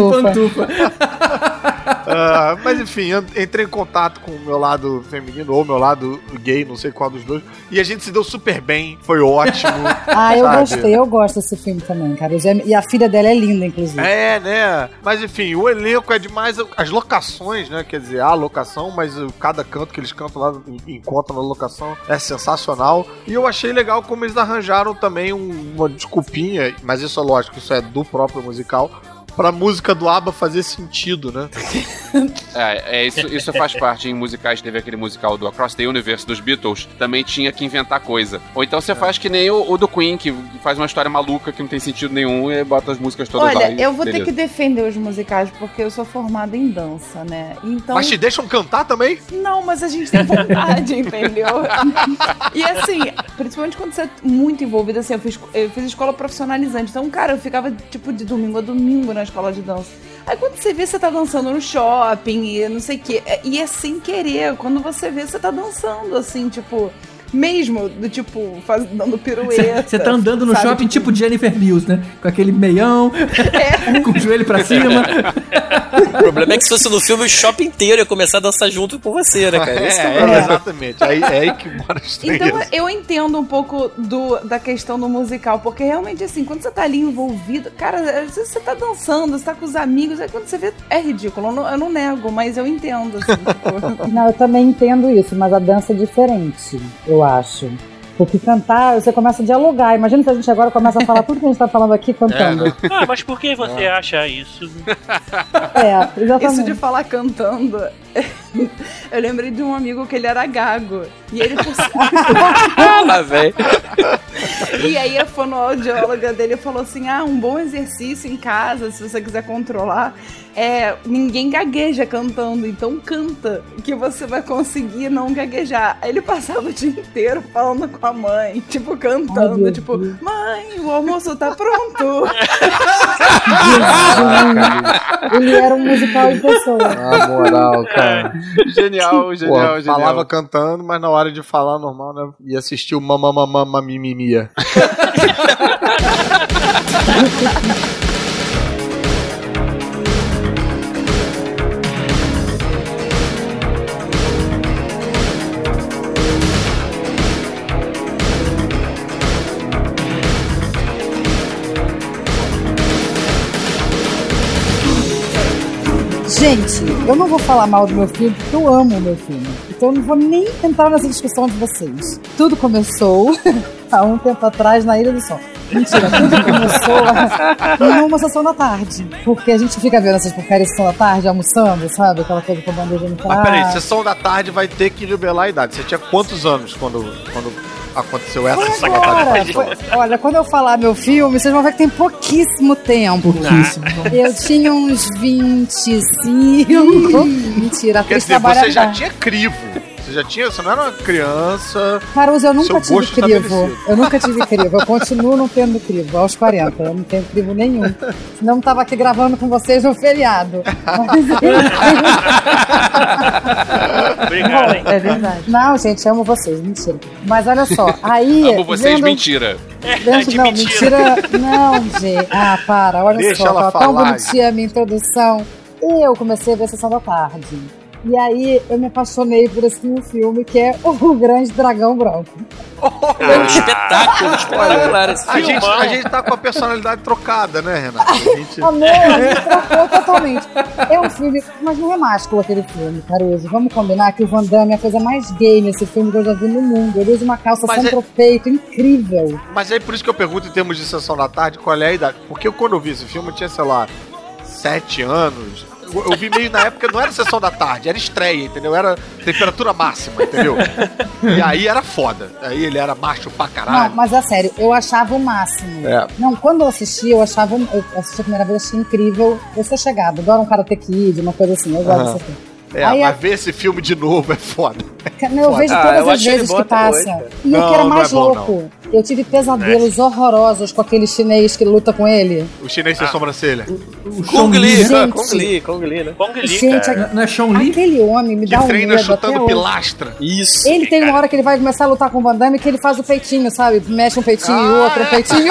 Mas enfim, entrei em contato com o meu lado feminino ou meu lado gay, não sei qual dos dois, e a gente se deu super bem, foi ótimo. Eu gosto desse filme também, cara. E a filha dela é linda, inclusive. É, né? Mas enfim, o elenco é demais, as locações, né? Quer dizer, a locação, mas cada canto que eles cantam lá, encontram na locação, é sensacional. E eu achei legal como eles arranjaram também uma desculpinha, mas isso é lógico, isso é do próprio musical, pra música do ABBA fazer sentido, né? Isso faz parte. Em musicais, teve aquele musical do Across the Universe dos Beatles, também tinha que inventar coisa. Ou então você faz que nem o do Queen, que faz uma história maluca que não tem sentido nenhum e bota as músicas todas lá. Olha, eu vou ter que defender os musicais, porque eu sou formada em dança, né? Então... Mas te deixam cantar também? Não, mas a gente tem vontade, entendeu? E assim, principalmente quando você é muito envolvido, assim, eu fiz escola profissionalizante. Então, cara, eu ficava, tipo, de domingo a domingo na escola de dança. Aí quando você vê, você tá dançando no shopping e não sei o que. E é sem querer. Quando você vê, você tá dançando, assim, tipo... Mesmo, do tipo, dando pirueta. Você tá andando no shopping tipo Jennifer Mills, né? Com aquele meião, com o joelho pra cima. O problema é que se fosse no filme, o shopping inteiro ia começar a dançar junto com você, né, cara? Exatamente. É aí que mora a estranheza. Então, eu entendo um pouco da questão do musical, porque realmente, assim, quando você tá ali envolvido, cara, às vezes você tá dançando, você tá com os amigos, aí quando você vê, é ridículo. Eu não nego, mas eu entendo, assim. Tipo... Não, eu também entendo isso, mas a dança é diferente, eu acho. Porque cantar, você começa a dialogar. Imagina se a gente agora começa a falar tudo que a gente tá falando aqui cantando. Mas por que você acha isso? Exatamente. Isso de falar cantando. Eu lembrei de um amigo que ele era gago. E ele Lá, velho. E aí a fonoaudióloga dele falou assim, um bom exercício em casa, se você quiser controlar, ninguém gagueja cantando, então canta, que você vai conseguir não gaguejar. Aí ele passava o dia inteiro falando com a mãe, tipo, cantando, tipo, mãe, o almoço tá pronto. Ele era um musical em pessoa. Na moral, cara. Genial. Falava cantando, mas na hora de falar normal, né? Ia assistir o Mamamamamamimimia. Gente, eu não vou falar mal do meu filme, porque eu amo o meu filme. Então eu não vou nem entrar nessa discussão de vocês. Tudo começou há um tempo atrás na Ilha do Sol. Mentira, tudo começou numa sessão da tarde. Porque a gente fica vendo essas porcarias sessão da tarde, almoçando, sabe? Aquela coisa com a bandeja no prato. Mas peraí, sessão da tarde vai ter que revelar a idade. Você tinha quantos anos quando aconteceu essa sessão da tarde? Olha, quando eu falar meu filme, vocês vão ver que tem pouquíssimo tempo. Eu tinha uns 25. Mentira, a Quer dizer, você já tinha crivo. Você não era uma criança. Caruso, eu nunca tive crivo. Eu nunca tive crivo. Eu continuo não tendo crivo aos 40. Eu não tenho crivo nenhum. Senão eu não tava aqui gravando com vocês no feriado. Obrigado, hein? É verdade. Não, gente, amo vocês. Mentira. Mas olha só, aí... Amo vocês, mentira. Mentira. Não, gente. Para. Olha Deixa só. ela Tão falar. bonitinha a minha introdução. Eu comecei a ver a Sessão da Tarde. E aí eu me apaixonei por esse filme, que é O Grande Dragão Branco. É um espetáculo espetacular esse filme. A gente tá com a personalidade trocada, né, Renato? A gente trocou totalmente. É um filme, mas não é másculo aquele filme, Caruso. Vamos combinar que o Van Damme é a coisa mais gay nesse filme que eu já vi no mundo. Ele usa uma calça centro-peito incrível. Mas aí por isso que eu pergunto em termos de Sessão da Tarde, qual é a idade? Porque quando eu vi esse filme, eu tinha, sei lá, 7 anos... Eu vi meio na época, não era Sessão da Tarde, era estreia, entendeu? Era temperatura máxima, entendeu? E aí era foda. Aí ele era macho pra caralho. Não, mas é sério, eu achava o máximo. Não, quando eu assisti, eu assisti a primeira vez, achei incrível. Eu sou chegada, adoro um Karate Kid, uma coisa assim, eu gosto dessa coisa. Mas ver esse filme de novo é foda. Eu vejo todas as vezes que passa. E o que era mais louco, eu tive pesadelos horrorosos com aquele chinês que luta com ele. O chinês sem sobrancelha. O Kong Lee, né? Kong Lee, gente, cara. Não é Chong Li? Aquele homem me dá um medo. Que treina chutando até pilastra. Isso. Ele tem uma hora que ele vai começar a lutar com o Van Damme que ele faz o peitinho, sabe? Mexe um peitinho e outro peitinho.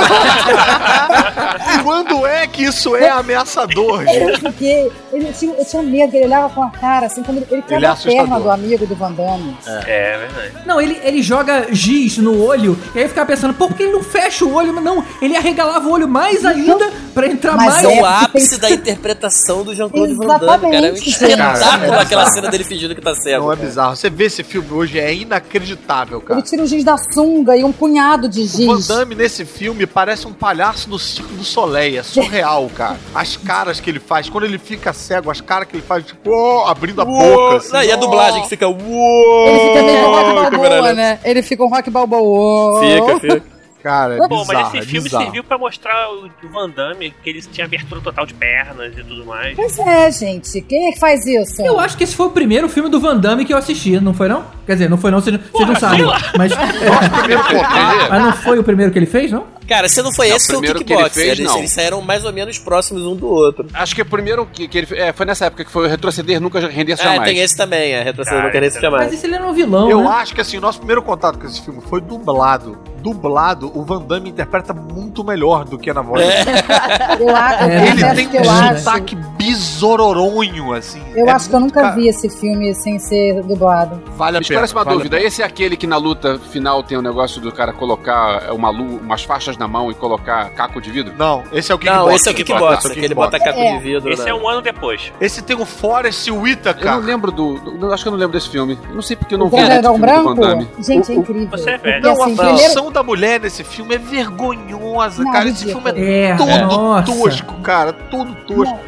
Quando é que isso é ameaçador, gente? Porque eu tinha medo, ele olhava com a cara, assim, como ele quebra a perna do amigo do Van Damme. É verdade. Não, ele joga giz no olho, e aí eu ficava pensando, por que ele não fecha o olho? Mas não, ele arregalava o olho mais ainda pra entrar mais. É o ápice da interpretação do Jean-Claude Van Damme, cara. É um espetáculo aquela cena dele fingindo que tá cego. Não é bizarro. Você vê esse filme hoje, é inacreditável, cara. Ele tira o giz da sunga e um punhado de giz. O Van Damme nesse filme parece um palhaço do Circo do Soleil. É surreal, cara. As caras que ele faz, quando ele fica cego, as caras que ele faz, tipo, abrindo a boca. Assim, não, e a dublagem que fica... Ele fica meio Rock Balboa, né? Ele fica um Rock Balboa. Fica. Cara, é Bom, bizarro, mas esse filme serviu pra mostrar o Van Damme, que ele tinha abertura total de pernas e tudo mais. Pois é, gente. Quem é que faz isso? Eu acho que esse foi o primeiro filme do Van Damme que eu assisti, não foi não? Quer dizer, não foi não, vocês não sabem. Mas não foi o primeiro que ele fez, não? Cara, se não foi esse, foi o Kickbox. Eles saíram mais ou menos próximos um do outro. Acho que o primeiro que ele foi nessa época que foi Retroceder Nunca Render-se Jamais. Tem esse também, Retroceder Nunca Render-se Jamais. Mas esse ele era um vilão, Eu né? acho que assim, nosso primeiro contato com esse filme foi dublado. Dublado, o Van Damme interpreta muito melhor do que na voz. Ele tem um sotaque bizororonho, assim. Eu acho que eu nunca vi esse filme sem ser dublado. Vale a pena. Parece uma dúvida. Esse é aquele que na luta final tem o negócio do cara colocar umas faixas na mão e colocar caco de vidro? Não, esse é o Kickbox. Não, esse é o Kickbox, que ele bota caco de vidro. Esse é um ano depois. Esse tem o Forrest Whitaker. Eu não lembro acho que eu não lembro desse filme. Eu não sei porque eu não vi o Dragão Branco? do Van Damme. Gente, é incrível. Você é velho. Não, a atuação da mulher nesse filme é vergonhosa, cara. Esse filme é todo tosco, cara. Todo tosco. Dá vergonha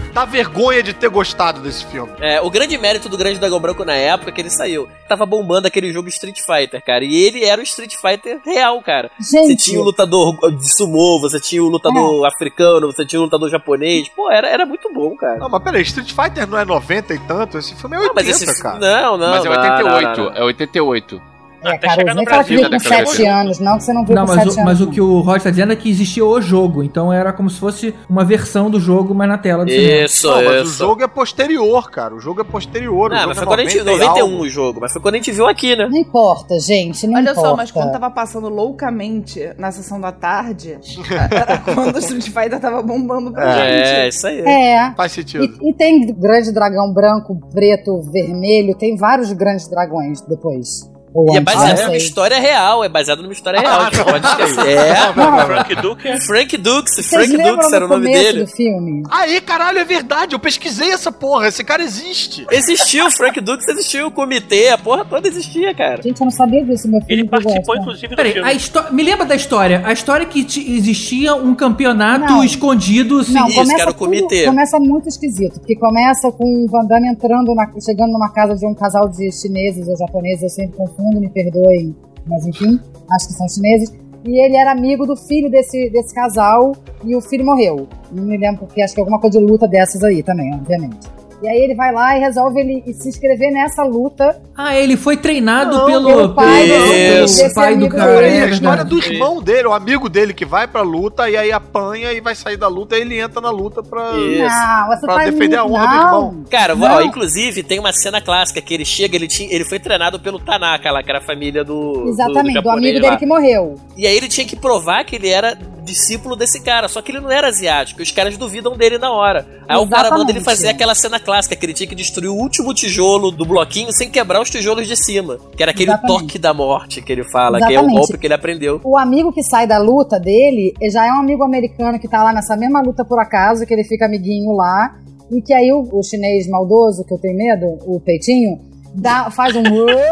vergonha de ter gostado desse filme. O grande mérito do Grande Dragão Branco na época que ele saiu, tava bombando aquele jogo Street Fighter, cara. E ele era o Street Fighter real, cara. Gente. Você tinha o lutador de sumô, você tinha o lutador africano, você tinha o lutador japonês. Pô, era muito bom, cara. Não, mas peraí, Street Fighter não é 90 e tanto? Esse filme é 80, cara. Não. Mas é 88, é 88. Até cara, chegar no nem fala que Brasil. viu com 7 anos, não, que você não viu Não, com mas 7 anos. mas o que o Rod tá dizendo é que existia o jogo, então era como se fosse uma versão do jogo, mas na tela do cinema. Isso, Não, mas o isso. jogo é posterior, cara. O jogo é posterior. Não, o mas jogo foi quando a gente... 91 algo. o jogo, mas foi quando a gente viu aqui, né? Não importa, gente, não Olha importa. só, mas quando tava passando loucamente na sessão da tarde, era quando o Street Fighter tava bombando pra gente. Isso aí. Faz sentido. E tem grande dragão branco, preto, vermelho, tem vários grandes dragões depois. E é baseado numa história real, a gente pode esquecer. Frank Dukes. Frank Dukes Vocês lembram era o do nome começo dele. do filme? Aí, caralho, é verdade. Eu pesquisei essa porra. Esse cara existe. Existiu, o Frank Dukes existiu, o comitê, a porra toda existia, cara. Gente, eu não sabia disso, meu filho. Ele participou, inclusive, do Peraí, filme. me lembra da história? A história que existia um campeonato Não. escondido. Assim, Não, Isso, começa que era o comitê. Começa muito esquisito, porque começa com o Van Damme chegando numa casa de um casal de chineses ou japoneses, eu sempre confundo, me perdoem, mas enfim, acho que são chineses. E ele era amigo do filho desse casal e o filho morreu. Não me lembro porque, acho que é alguma coisa de luta dessas aí também, obviamente. E aí ele vai lá e resolve ele se inscrever nessa luta. ele foi treinado Não, pelo pai desse pai do amigo cara. dele. É a história verdade. do irmão dele, o amigo dele que vai pra luta e aí apanha e vai sair da luta e ele entra na luta pra Não, você pra faz defender a muito- honra do não. irmão. Cara, Não. ó, inclusive tem uma cena clássica que ele chega, ele foi treinado pelo Tanaka lá, que era a família do Exatamente, do japonês amigo lá. dele que morreu. E aí ele tinha que provar que ele era discípulo desse cara, só que ele não era asiático, e os caras duvidam dele na hora. Aí o cara manda ele fazer aquela cena clássica, que ele tinha que destruir o último tijolo do bloquinho sem quebrar os tijolos de cima, que era aquele Exatamente. toque da morte que ele fala, que é o Exatamente. golpe que ele aprendeu. O amigo que sai da luta dele já é um amigo americano que tá lá nessa mesma luta por acaso, que ele fica amiguinho lá, e que aí o chinês maldoso, que eu tenho medo, o peitinho, faz um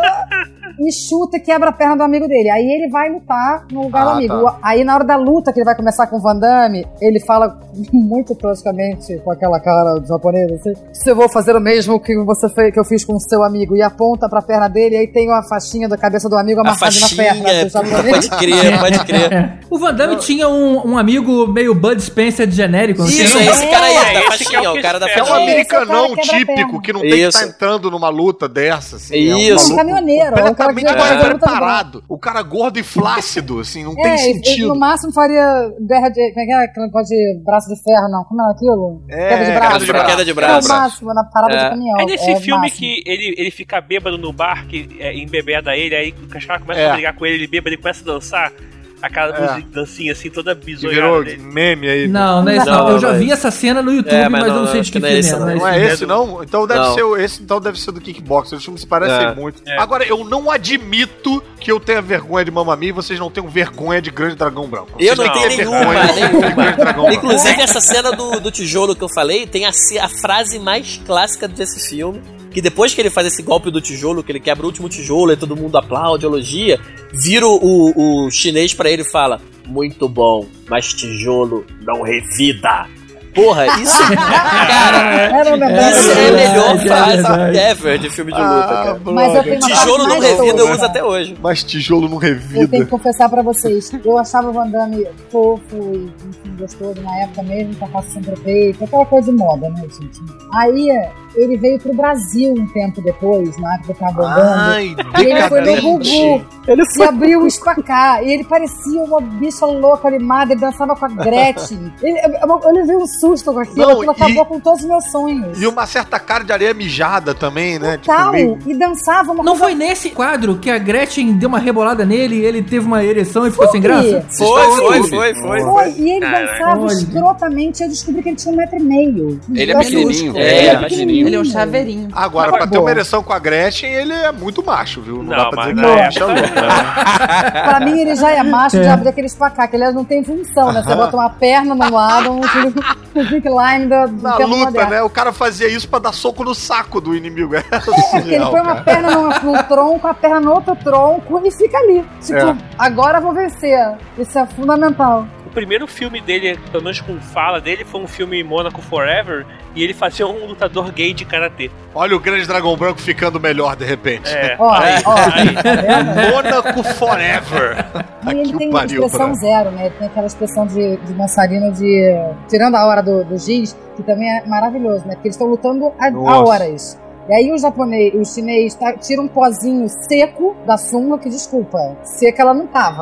e chuta e quebra a perna do amigo dele. Aí ele vai lutar no lugar do amigo. Tá. Aí na hora da luta que ele vai começar com o Van Damme, ele fala muito toscamente, com aquela cara japonesa, assim, se eu vou fazer o mesmo que você fez, que eu fiz com o seu amigo, e aponta pra perna dele, e aí tem uma faixinha da cabeça do amigo amarrada na perna do japonês. Pode crer. O Van Damme tinha um amigo meio Bud Spencer de genérico. não sei. Isso, é esse cara aí, da esse faixinha, que é o o cara da que É um faixinha. americanão Esse cara quebra típico a que não tem que Isso. estar entrando numa luta dessa, assim. Isso. É um caminhoneiro, é um cara que Completamente vai fazer luta preparado. O cara gordo e flácido, assim, não tem ele sentido. no máximo faria guerra de. Como é que é? Aquele negócio de braço de ferro, não. Como é aquilo? Queda de braço. Queda de É braço. o máximo, na parada de caminhão. É nesse o filme máximo. que ele fica bêbado no bar, que embebeda ele, aí os caras começam a brigar com ele bêbado, ele começa a dançar aquela música, dancinha assim, toda Que bizonhada virou dele. meme aí. Não, não é esse não. Não, Eu já mas- vi essa cena no YouTube, mas eu não sei de acho que que não é filme esse, é. não. Não é esse, não? Então deve Não. ser esse, então deve ser do Kickboxer. Os filmes se parecem muito. Agora, eu não admito que eu tenha vergonha de Mamma Mia e vocês não tenham vergonha de Grande Dragão Branco. Eu Vocês não têm tenho vergonha nenhuma, de Grande Dragão Branco. Inclusive, essa cena do tijolo que eu falei tem a frase mais clássica desse filme. Que depois que ele faz esse golpe do tijolo, que ele quebra o último tijolo e todo mundo aplaude, elogia, vira o chinês pra ele e fala: muito bom, mas tijolo não revida. Porra, isso, cara, isso é a melhor frase ever de filme de luta, cara. Mas eu tenho uma Tijolo parte não mais revida, eu tosca. uso até hoje. Mas tijolo não Eu tenho revida. que confessar pra vocês, eu achava o Van Damme fofo e enfim, gostoso na época mesmo, com a face sempre feita, aquela coisa de moda, né, gente? Aí ele veio pro Brasil um tempo depois, na época que tava bombando. Ai, E ele foi no decadente. Gugu e abriu o Spacá. E ele parecia uma bicha louca, animada, ele dançava com a Gretchen. Eu levei um susto com aquilo, Não, aquilo acabou com todos os meus sonhos. E uma certa cara de areia mijada também, né? Tal, meio- e dançava uma Não coisa... foi nesse quadro que a Gretchen deu uma rebolada nele e ele teve uma ereção e ficou sem graça? Foi. E ele dançava Olha. escrotamente. Eu descobri que ele tinha 1,5 m. Ele é pequenininho. É, Ele é pequenininho. Ele é um chaveirinho. Agora, pra ter uma ereção com a Gretchen, ele é muito macho, viu? Não, dá Não, pra dizer mas que não é é. macho louco. Pra mim, ele já é macho de abrir aquele espacá, que ele não tem função, né? Você bota uma perna no lado, um kick line do Na tempo luta, moderno. né? O cara fazia isso pra dar soco no saco do inimigo. É Porque ele põe uma perna no tronco, a perna no outro tronco e fica ali. Tipo, agora eu vou vencer. Isso é fundamental. primeiro filme dele, pelo menos com fala dele, foi um filme Monaco Forever, e ele fazia um lutador gay de karatê. Olha o grande dragão branco ficando melhor de repente. Mônaco Forever. E ele Que tem uma pariu, expressão Branco. zero, né? Ele tem aquela expressão de dançarino de... Tirando a hora do giz, que também é maravilhoso, né? Porque eles estão lutando há horas. E aí o chinês tira um pozinho seco da sunga, que desculpa, seca ela não tava.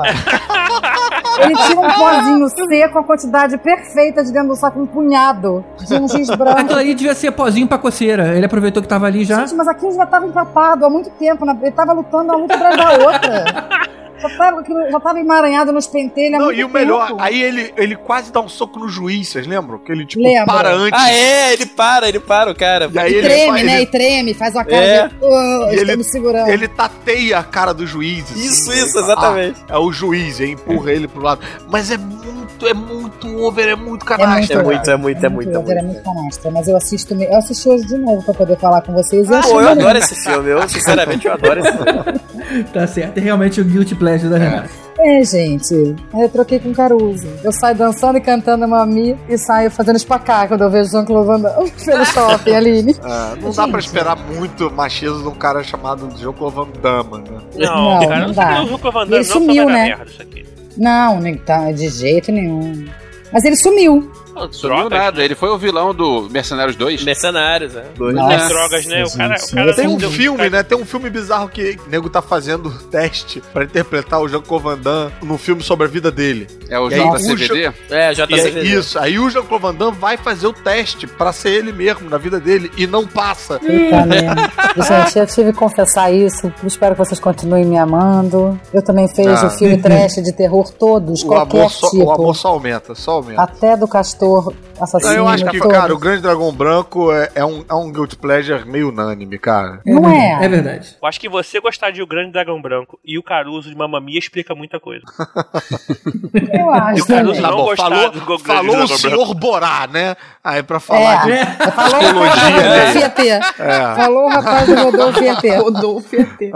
Ele tira um pozinho seco, a quantidade perfeita de dentro do saco, um punhado de um giz branco. Aquilo aí devia ser pozinho pra coceira. Ele aproveitou que tava ali já. Gente, mas aquilo já tava empapado há muito tempo, né? Ele tava lutando uma luta atrás da outra. Já tava emaranhado nos pentelhos. Não, e o melhor, aí ele quase dá um soco no juiz, vocês lembram? Que ele, tipo, Lembro. para antes. Ah, é? Ele para o cara. E aí E ele treme, faz- né? ele- E treme, faz uma cara de... E estou me segurando. ele tateia a cara do juiz. assim. Isso, exatamente. É o juiz, e empurra ele pro lado. Mas é muito over, é muito canastra. É muito canastra. Mas eu assisti hoje de novo pra poder falar com vocês. Pô, eu adoro esse filme. Sinceramente, eu adoro esse filme. Tá certo, é realmente o guilty pleasure da Renata. Gente, eu troquei com o Caruso. Eu saio dançando e cantando Mami e saio fazendo espacá quando eu vejo Jean-Claude Van Damme pelo shopping, Aline. Não dá pra esperar muito machismo de um cara chamado Jean-Claude Van Damme, né? Não, cara, não não dá. sei o Jean-Claude Van Ele Damme, não sumiu, só vai dar né? merda isso aqui. Não, nem tá de jeito nenhum. Mas ele sumiu. Não sumiu nada, ele foi o vilão do Mercenários 2. Mercenários, é. As drogas, né? O cara Tem um deu- filme, né? Tem um filme bizarro que o nego tá fazendo teste pra interpretar o Jean-Claude Van Damme no filme sobre a vida dele. É o E aí, JCVD? É, E JCVD. é isso, aí o Jean-Claude Van Damme vai fazer o teste pra ser ele mesmo na vida dele e não passa. Puta merda. Gente, eu tive que confessar isso. Espero que vocês continuem me amando. Eu também fiz o filme trash de terror todos, qualquer tipo. O amor só aumenta, só aumenta. Até do castor assassino. Eu acho que, todos. cara, o Grande Dragão Branco é um guilty pleasure meio unânime, cara. Não é? É verdade. Eu acho que você gostar de O Grande Dragão Branco e o Caruso de Mamma Mia explica muita coisa. Eu acho. E o Caruso Tá não bom, gostar falou, do Grande falou o Dragão senhor Branco. Borá, né? Aí pra falar de Falou psicologia o dele. Rodolfo ET. Falou o rapaz do Rodolfo ET. Rodolfo ET.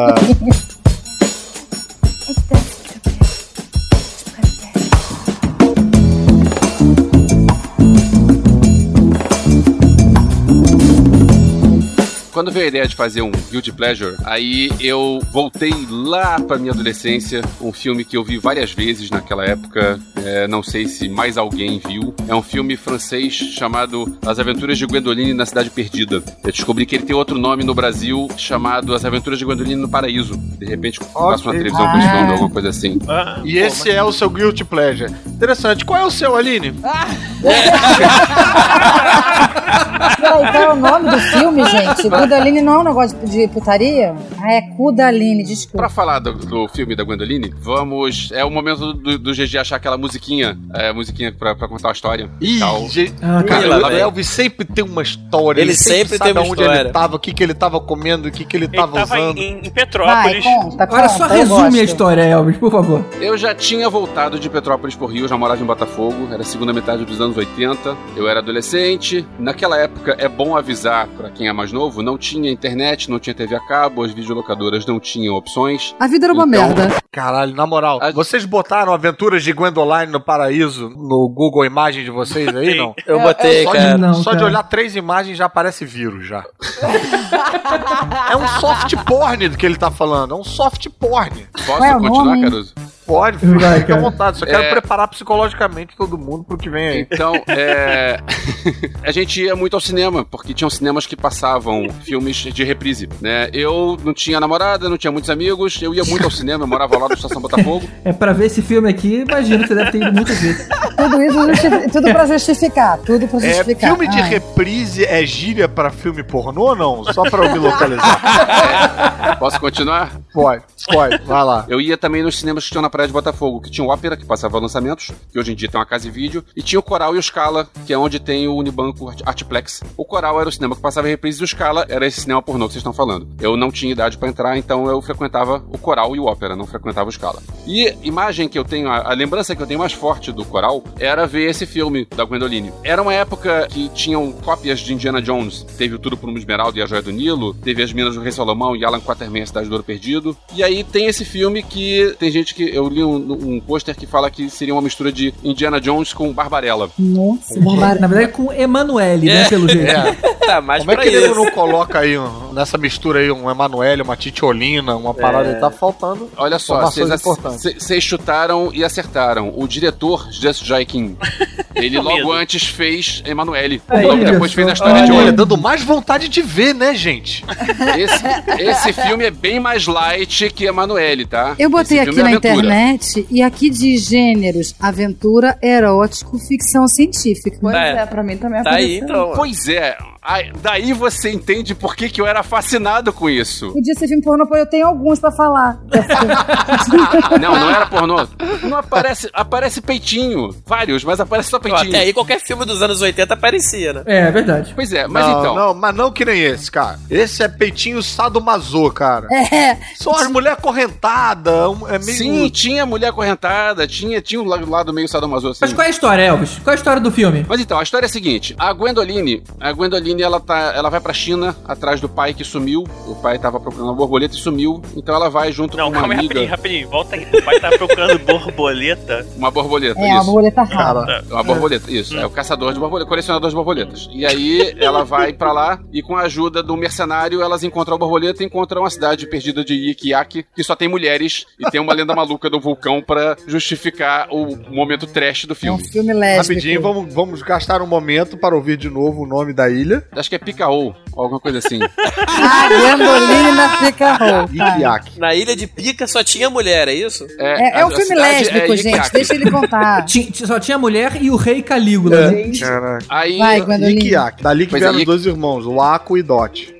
Quando veio a ideia de fazer um Guilty Pleasure, aí eu voltei lá pra minha adolescência, um filme que eu vi várias vezes naquela época, não sei se mais alguém viu. É um filme francês chamado As Aventuras de Gwendoline na Cidade Perdida. Eu descobri que ele tem outro nome no Brasil chamado As Aventuras de Gwendoline no Paraíso. De repente, passa uma televisão com esse nome, alguma coisa assim. E esse é o seu guilty pleasure. Interessante. Qual é o seu, Aline? Peraí, qual é o nome do filme, gente? Kudaline não é um negócio de putaria? Ah, é Kudaline, desculpa. Pra falar do filme da Gwendoline, vamos... É o momento do GG achar aquela musiquinha, musiquinha pra contar uma história. Ih, Tal. cara, lá o vem. Elvis sempre tem uma história. Ele sempre sabe tem uma onde história. ele tava, o que ele tava comendo, o que ele Ele tava tava usando. em Vai, Petrópolis. conta, Agora só eu resume gosto. a história, Elvis, por favor. Eu já tinha voltado de Petrópolis pro Rio, já morava em Botafogo, era a segunda metade dos anos 80, eu era adolescente. Naquela época, é bom avisar pra quem é mais novo, não tinha internet, não tinha TV a cabo, as videolocadoras não tinham opções. A vida era uma Então, merda. Caralho, na moral, vocês botaram Aventuras de Gwendoline no Paraíso no Google Imagem de vocês aí, não? Eu botei, Só, cara. Não, só de cara. olhar 3 imagens já aparece vírus, já. É um soft porn do que ele tá falando, é um soft porn. Posso Qual é o continuar, nome? Caruso? Pode, Vai, fica à cara. vontade, só quero É. preparar psicologicamente todo mundo pro que vem aí. Então, a gente ia muito ao cinema, porque tinham cinemas que passavam filmes de reprise, né? Eu não tinha namorada, não tinha muitos amigos, eu ia muito ao cinema, eu morava lá na Estação Botafogo. É pra ver esse filme aqui, imagino que você deve ter ido muitas vezes. Tudo isso tudo pra justificar. Tudo pra justificar. Filme de Ai. reprise é gíria pra filme pornô ou não? Só pra eu me localizar. Posso continuar? Pode, vai lá. Eu ia também nos cinemas que tinham na Praia de Botafogo, que tinha o Ópera, que passava lançamentos, que hoje em dia tem uma casa e vídeo, e tinha o Coral e o Scala, que é onde tem o Unibanco Artplex. O Coral era o cinema que passava reprise e o Scala era esse cinema pornô que vocês estão falando. Eu não tinha idade pra entrar, então eu frequentava o Coral e o Ópera, não frequentava o Scala. E imagem que eu tenho, a lembrança que eu tenho mais forte do Coral era ver esse filme da Gwendoline. Era uma época que tinham cópias de Indiana Jones. Teve o Tudo por uma Esmeralda e a Joia do Nilo, teve As Minas do Rei Salomão e Alan Quatermain, A Cidade do Ouro Perdido. E aí tem esse filme que tem gente que... Eu li um pôster que fala que seria uma mistura de Indiana Jones com Barbarella. Nossa, Na verdade, com Emanuele, né, pelo jeito. Tá, mas Como é pra que ele isso. não coloca aí, nessa mistura aí, um Emanuele, uma Titiolina, uma parada aí? Tá faltando. Olha só, informações importantes. vocês chutaram e acertaram. O diretor, Just Joaquim, ele logo antes fez Emanuele. Logo depois fez a história de Olha, Olha. dando mais vontade de ver, né, gente? Esse filme é bem mais light que Emanuele, tá? Eu botei Esse aqui filme é na aventura. internet e aqui diz gêneros: aventura, erótico, ficção científica. Pois é, pra mim também Tá aí, apareceu. então. Pois é. Daí você entende por que eu era fascinado com isso. Podia ser filme pornô, porque eu tenho alguns pra falar. Não era pornô. Não aparece peitinho. Vários, mas aparece só Pô, peitinho. até aí qualquer filme dos anos 80 aparecia, né? É verdade. Pois é, mas não, então... Não, mas não que nem esse, cara. Esse é peitinho sadomaso, cara. É. Só as mulheres acorrentadas. É meio... Sim, tinha mulher acorrentada, tinha um lado meio sadomaso assim. Mas qual é a história, Elvis? Qual é a história do filme? Mas então, a história é a seguinte: a Gwendoline, ela vai pra China atrás do pai que sumiu. O pai tava procurando uma borboleta e sumiu. Então ela vai junto com uma calma aí, amiga. rapidinho. Volta aí. O pai tá procurando borboleta. Uma borboleta, É, uma isso. borboleta rara. Uma borboleta, isso. É o caçador de borboletas, colecionador de borboletas. E aí ela vai pra lá e com a ajuda do mercenário elas encontram a borboleta e encontram a cidade perdida de Yik-Yak, que só tem mulheres e tem uma lenda maluca do vulcão pra justificar o momento trash do É um filme. filme lésbico. Rapidinho, vamos gastar um momento para ouvir de novo o nome da ilha. Acho que é Picaou, alguma coisa assim. A Gwendoline Pica-Roll. Yik-Yak. Na Ilha de Pica só tinha mulher, é isso? É um filme lésbico, gente. Deixa ele contar. Só tinha mulher e o rei Calígula. né? Caraca. Aí, Vai, Gwendoline. Yik-Yak. Dali que Mas vieram aí- os dois irmãos, o Aco e Dot.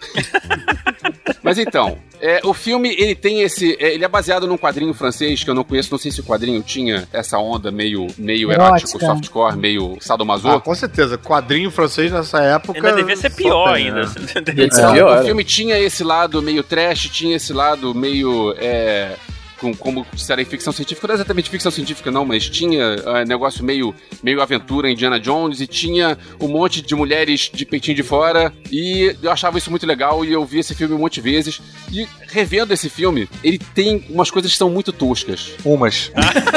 mas então, o filme, ele tem ele é baseado num quadrinho francês que eu não conheço, não sei se o quadrinho tinha essa onda meio erótico, Erótica. softcore, meio sadomaso. Ah, com certeza. Quadrinho francês nessa época... Ainda devia ser só pior tem, ainda. né? Então, pior, o filme tinha esse lado meio trash, tinha esse lado meio... como será em ficção científica, não é exatamente ficção científica não, mas tinha negócio meio aventura Indiana Jones, e tinha um monte de mulheres de peitinho de fora, e eu achava isso muito legal, e eu vi esse filme um monte de vezes, e revendo esse filme, ele tem umas coisas que são muito toscas. Umas.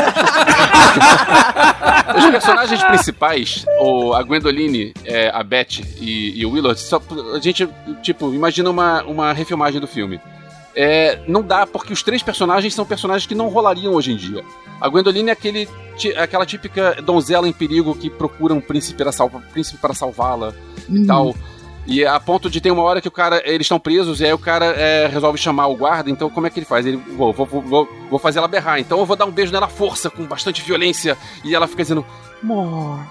Os personagens principais, a Gwendoline, a Beth e o Willard, a gente, tipo, imagina uma refilmagem do filme. Não dá, porque os três personagens são personagens que não rolariam hoje em dia. A Gwendoline é aquela típica donzela em perigo que procura um príncipe para salvá-la e tal. E a ponto de ter uma hora que eles estão presos e aí o cara resolve chamar o guarda. Então como é que ele faz? Ele, vou fazer ela berrar. Então eu vou dar um beijo nela à força, com bastante violência. E ela fica dizendo: more.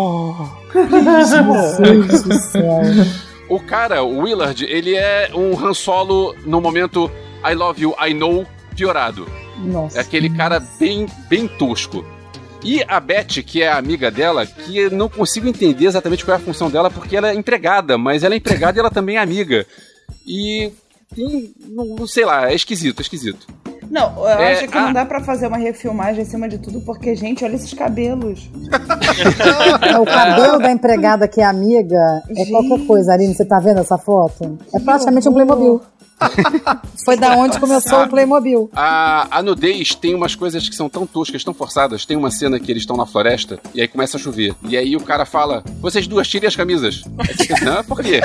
Deus do céu. O cara, o Willard, ele é um Han Solo no momento I love you, I know, piorado. Nossa. É aquele cara bem tosco. E a Beth, que é a amiga dela, que eu não consigo entender exatamente qual é a função dela, porque ela é empregada, mas ela é empregada e ela também é amiga. E não sei lá, é esquisito. Não, eu acho que não dá pra fazer uma refilmagem acima de tudo, porque, gente, olha esses cabelos. O cabelo da empregada que é amiga é qualquer coisa, Aline. Você tá vendo essa foto? É praticamente um Playmobil. Foi da onde começou o Playmobil. A nudez tem umas coisas que são tão toscas, tão forçadas. Tem uma cena que eles estão na floresta e aí começa a chover. E aí o cara fala: vocês duas tirem as camisas. Aí você pensa: não, por quê?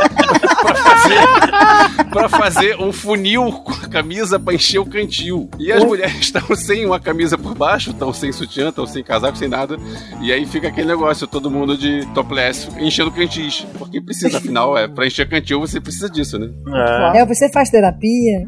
pra fazer um funil com a camisa pra encher o cantil. E as mulheres estão sem uma camisa por baixo, estão sem sutiã, estão sem casaco, sem nada. E aí fica aquele negócio, todo mundo de topless enchendo cantis. Porque precisa, afinal, pra encher cantil você precisa disso, né? Você faz terapia?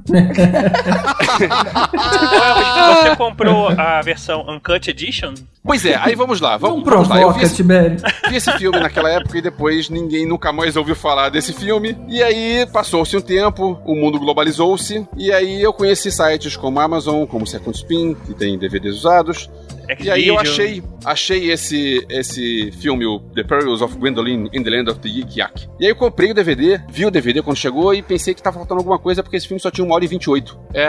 Você comprou a versão Uncut Edition? Pois é, aí vamos lá. Vamos lá. Provoca, Tibério. Vi esse filme naquela época e depois ninguém nunca mais ouviu falar desse filme. E aí passou-se um tempo, o mundo globalizou-se. E aí eu conheci sites como Amazon, como Second Spin, que tem DVDs usados. E aí eu achei esse filme, o The Perils of Gwendoline in the Land of the Yik-Yak. E aí eu comprei o DVD, vi o DVD quando chegou e pensei que tava faltando alguma coisa porque esse filme só tinha 1h28.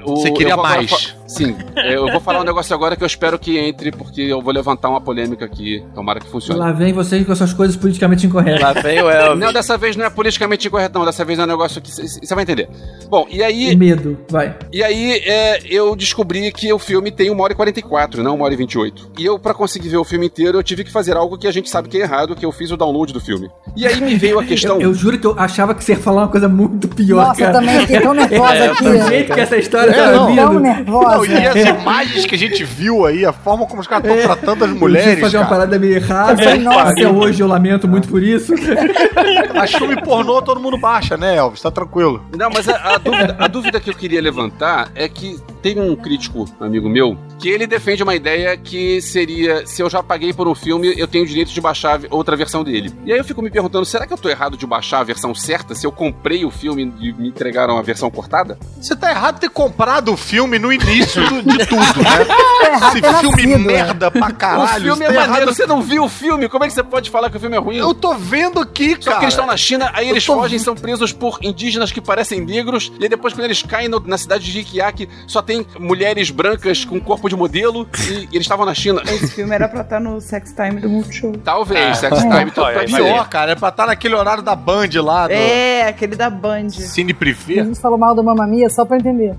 Você queria mais. Sim, eu vou falar um negócio agora que eu espero que entre, porque eu vou levantar uma polêmica aqui. Tomara que funcione. Lá vem vocês com essas coisas politicamente incorretas. Lá vem o Elvis. Não, dessa vez não é politicamente incorreto, não. Dessa vez é um negócio que você vai entender. Bom, e aí... Medo, vai. E aí, eu descobri que o filme tem 1h44, não 1h28. E eu, pra conseguir ver o filme inteiro, eu tive que fazer algo que a gente sabe que é errado, que eu fiz o download do filme. E aí me veio a questão... Eu juro que eu achava que você ia falar uma coisa muito pior, Nossa, cara. eu também fiquei tão nervosa aqui. Do jeito que essa história tava vindo. Tão nervosa. Não, e as imagens que a gente viu aí, a forma como os caras estão tratando as Eu mulheres, tive que fazer uma cara. parada meio errada. Nossa. Até hoje eu lamento muito por isso. Mas filme pornô todo mundo baixa, né, Elvis? Tá tranquilo. Não, mas a dúvida que eu queria levantar é que tem um crítico, amigo meu, que ele defende uma ideia que seria, se eu já paguei por um filme, eu tenho o direito de baixar outra versão dele. E aí eu fico me perguntando, será que eu tô errado de baixar a versão certa se eu comprei o filme e me entregaram a versão cortada? Você tá errado de ter comprado o filme no início de tudo, né? errado Esse ter filme nascido, merda pra caralho. O filme é tá maneiro, errado. você não viu o filme? Como é que você pode falar que o filme é ruim? Eu tô vendo aqui, Só cara. que eles estão na China, aí eles tô- fogem, são presos por indígenas que parecem negros, e aí depois quando eles caem na cidade de Jiquiaki, só tem mulheres brancas com corpo de modelo, e eles estavam na China. Esse filme era pra estar no Sex Time do Multishow. Talvez, Sex Time, tudo pra dizer. Pior, cara, é pra estar naquele horário da Band lá, do É, aquele da Band. Cine A Privé. gente falou mal do Mamma Mia só pra entender.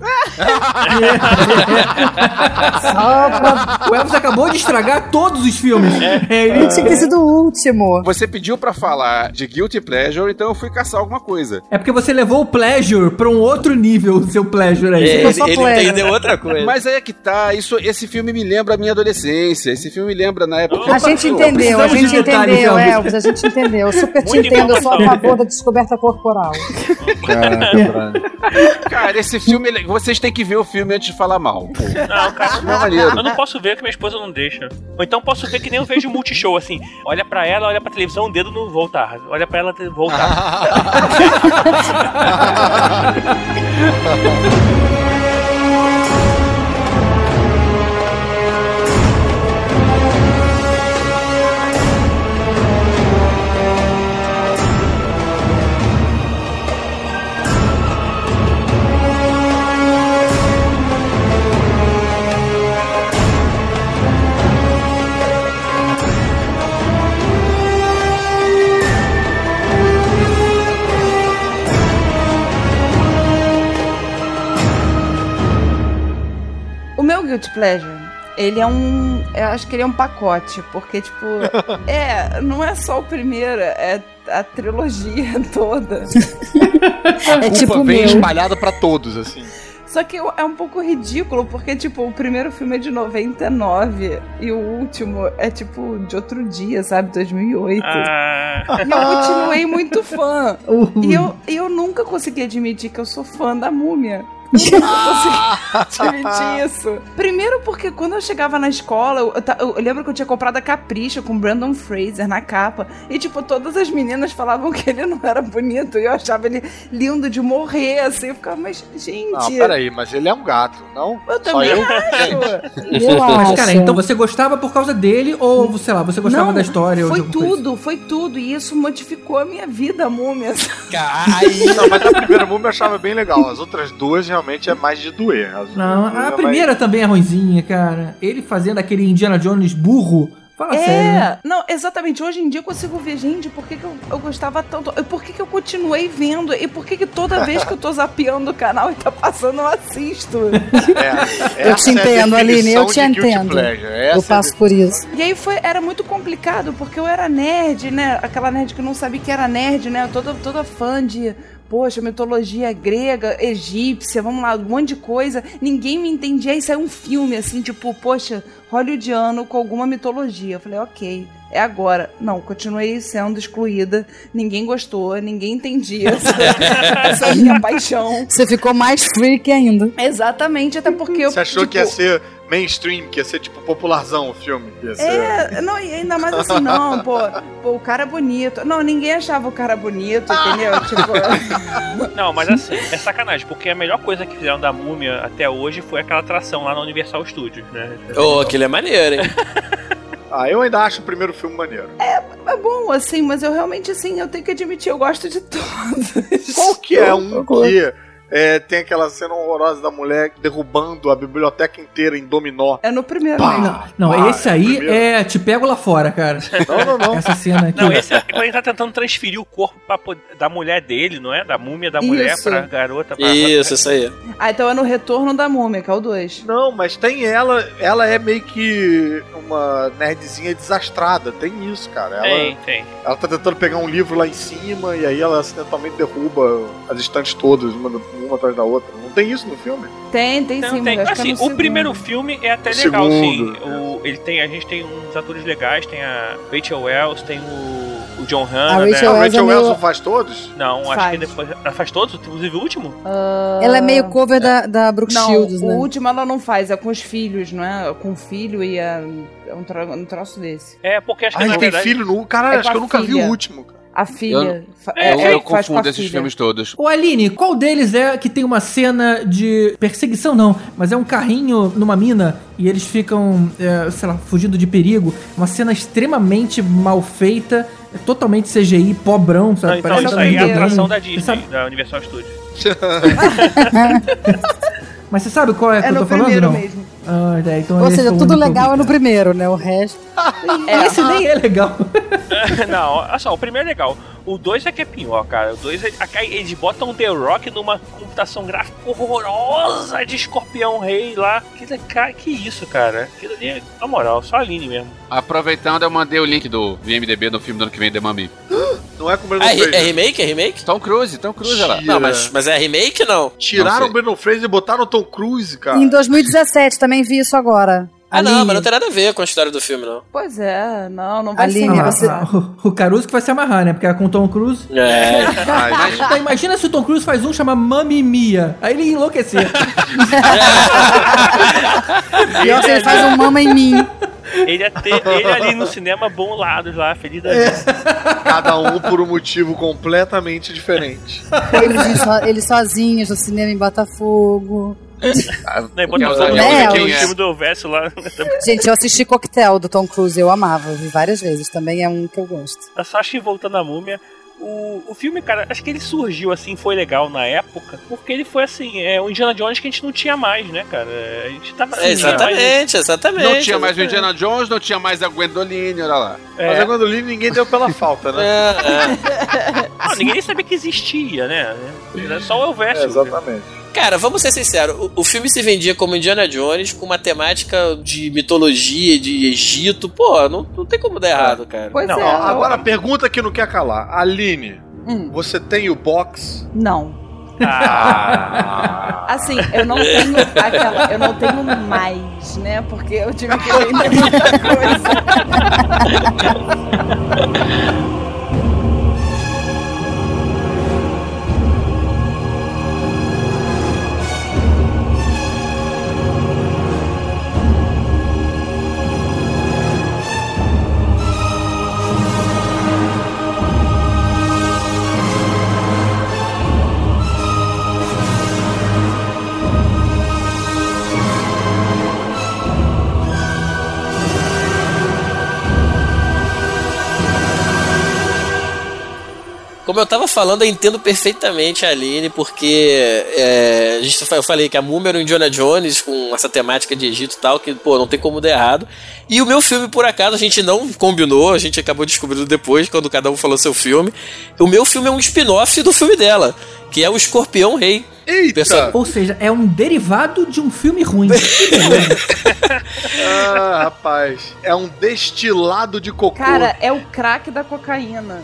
Só pra... O Elvis acabou de estragar todos os filmes. Ele Tinha que ter sido o último. Você pediu pra falar de Guilty Pleasure, então eu fui caçar alguma coisa. É porque você levou o pleasure pra um outro nível, o seu pleasure aí. Ele só pleasure. entendeu outra coisa. Mas aí é que tá, esse filme me lembra a minha adolescência, esse filme me lembra na época... A gente entendeu, a Precisamos gente de detalhes, entendeu, Elvis. Elvis, a gente entendeu. Eu super te Muita entendo, eu sou a informação. favor da descoberta corporal. Cara, esse filme, vocês têm que ver o filme antes de falar mal. Pô. Não, cara, Não é maneiro. eu não posso ver que minha esposa não deixa. Ou então posso ver que nem eu vejo Multishow, assim. Olha pra ela, olha pra televisão, o dedo no voltar. Olha pra ela, voltar. O meu Guilty Pleasure, ele é um... Eu acho que ele é um pacote, porque, tipo... não é só o primeiro, é a trilogia toda. É tipo o vem meu. espalhada pra todos, assim. Só que é um pouco ridículo, porque, tipo, o primeiro filme é de 99 e o último é, tipo, de outro dia, sabe? 2008. Ah, E eu continuei muito fã. E eu nunca consegui admitir que eu sou fã da Múmia. Eu nunca consegui admitir isso. Primeiro porque quando eu chegava na escola, eu lembro que eu tinha comprado a Capricha com Brandon Fraser na capa. E, tipo, todas as meninas falavam que ele não era bonito. E eu achava ele lindo de morrer, assim. Eu ficava, mas, gente... Não, peraí, mas ele é um gato, não? Eu Só também eu? acho. Eu Mas, acho. cara, então você gostava por causa dele ou, sei lá, você gostava Não, da história? ou de alguma coisa? foi tudo. E isso modificou a minha vida, a Múmia. Não, mas a primeira múmia eu achava bem legal. As outras duas realmente é mais de doer. As Não, outras duas a é primeira também é ruinzinha, cara. Ele fazendo aquele Indiana Jones burro. Fala sério, né? Não, exatamente. Hoje em dia eu consigo ver, gente, por que eu gostava tanto? Por que eu continuei vendo? E por que toda vez que eu tô zapeando o canal e tá passando, eu assisto? Eu te entendo, Aline, eu te entendo. Eu passo por isso. E aí era muito complicado, porque eu era nerd, né? Aquela nerd que não sabia que era nerd, né? Toda fã de... Poxa, mitologia grega, egípcia, vamos lá, um monte de coisa. Ninguém me entendia. Aí saiu um filme, assim, tipo, poxa, hollywoodiano com alguma mitologia. Eu falei, ok, é agora. Não, continuei sendo excluída. Ninguém gostou, ninguém entendia essa minha paixão. Você ficou mais freak ainda. Exatamente, até porque eu... Você achou tipo, que ia ser mainstream, que ia ser tipo popularzão o filme? Que ia ser... Não, e ainda mais assim, não, pô, o cara é bonito. Não, ninguém achava o cara bonito, entendeu? Tipo... não, mas assim, é sacanagem, porque a melhor coisa que fizeram da Múmia até hoje foi aquela atração lá na Universal Studios, né? Ô, aquele é maneiro, hein? Eu ainda acho o primeiro filme maneiro. É bom, assim, mas eu realmente, assim, eu tenho que admitir, eu gosto de todos. Qual que é um tem aquela cena horrorosa da mulher derrubando a biblioteca inteira em dominó. É no primeiro, Não, esse aí é Te Pego Lá Fora, cara. Não. Essa cena aqui. Não, esse é quando ele tá tentando transferir o corpo da mulher dele, não é? Da múmia da mulher Isso. pra garota. Isso aí. Ah, então é no Retorno da Múmia, que é o 2. Não, mas tem ela é meio que uma nerdzinha desastrada. Tem isso, cara. Tem. Ela tá tentando pegar um livro lá em cima e aí ela acidentalmente derruba as estantes todas, uma atrás da outra. Não tem isso no filme? Tem sim. Tem. Acho que é Assim, no o segundo. primeiro filme é até O legal, segundo. sim. A gente tem uns atores legais, tem a Rachel Wells, tem o John A Hannah, Rachel né? Wells Rachel é meio- Wells não faz todos? Não, acho Faz. que depois. Ela faz todos, inclusive o último? Ela é meio cover da Brooke Não, Shields, o né? último ela não faz, é com os filhos, não é? Com o filho e é um troço desse. É, porque acho que Ai, na tem verdade. filho no... Caralho, É acho com que eu a nunca vi filha. o último, cara. A filha. Eu faz com a confundo esses filha. filmes todos. Ô Aline, qual deles é que tem uma cena de perseguição, não, mas é um carrinho numa mina e eles ficam, sei lá, fugindo de perigo. Uma cena extremamente mal feita, totalmente CGI, pobrão, sabe? Não, então Parece isso que aí é tá a no atração da desenho. Disney, Você sabe- da Universal Studios. Mas você sabe qual é que É eu tô no falando, primeiro não? mesmo. Ah, então Ou esse seja, foi o tudo único que eu legal vi. é no primeiro, né? O resto. Esse nem é legal. Não, olha só, o primeiro é legal. O 2 é que é pior, cara. O 2 eles botam The Rock numa computação gráfica horrorosa de Escorpião Rei lá. Que isso, cara? Aquilo ali, na moral, só a Aline mesmo. Aproveitando, eu mandei o link do IMDB do filme do ano que vem, The Mummy. Não é com o Brandon É Fraser. remake? É remake? Tom Cruise, olha lá. Não, mas é remake não? Tiraram Não o Brandon Fraser e botaram o Tom Cruise, cara. Em 2017, também vi isso agora. Ah, não, Aline. mas não tem nada a ver com a história do filme, não. Pois é, não vai Aline, ser. você- O Caruso que vai se amarrar, né? Porque é com o Tom Cruise. É. Então, imagina se o Tom Cruise faz um chama Mamma Mia. Aí ele ia enlouquecer. Pior se ele faz um mama em mim. Ele ali no cinema bolados lá, feliz da vida. Cada um por um motivo completamente diferente. Eles sozinhos no cinema em Botafogo. Né, bota Quer o usar quem filme do verso lá. Gente, eu assisti Coquetel do Tom Cruise, eu amava, eu vi várias vezes, também é um que eu gosto. Eu só acho que voltando à múmia, o filme, cara, acho que ele surgiu assim, foi legal na época, porque ele foi assim, o Indiana Jones que a gente não tinha mais, né, cara? A gente tava assim, Exatamente. Não tinha mais o Indiana Jones, não tinha mais a Gwendoline, olha lá. Mas a Gwendoline ninguém deu pela falta, né? Não, ninguém nem sabia que existia, né? Era só o Elvésio. Exatamente. Cara, vamos ser sinceros, o filme se vendia como Indiana Jones, com uma temática de mitologia, de Egito. Pô, não tem como dar errado, cara. Pois Não, é. Ó, agora a pergunta que não quer calar. Aline, você tem o box? Não. Ah. Assim, eu não tenho mais, né? Porque eu tive que vender muita coisa. Como eu tava falando, eu entendo perfeitamente a Aline, porque eu falei que a múmia era o Indiana Jones com essa temática de Egito e tal, que, pô, não tem como dar errado. E o meu filme, por acaso, a gente não combinou, a gente acabou descobrindo depois, quando cada um falou seu filme. O meu filme é um spin-off do filme dela, que é o Escorpião Rei. Eita! Ou seja, é um derivado de um filme ruim. Que beleza. Ah, rapaz. É um destilado de cocô. Cara, é o crack da cocaína.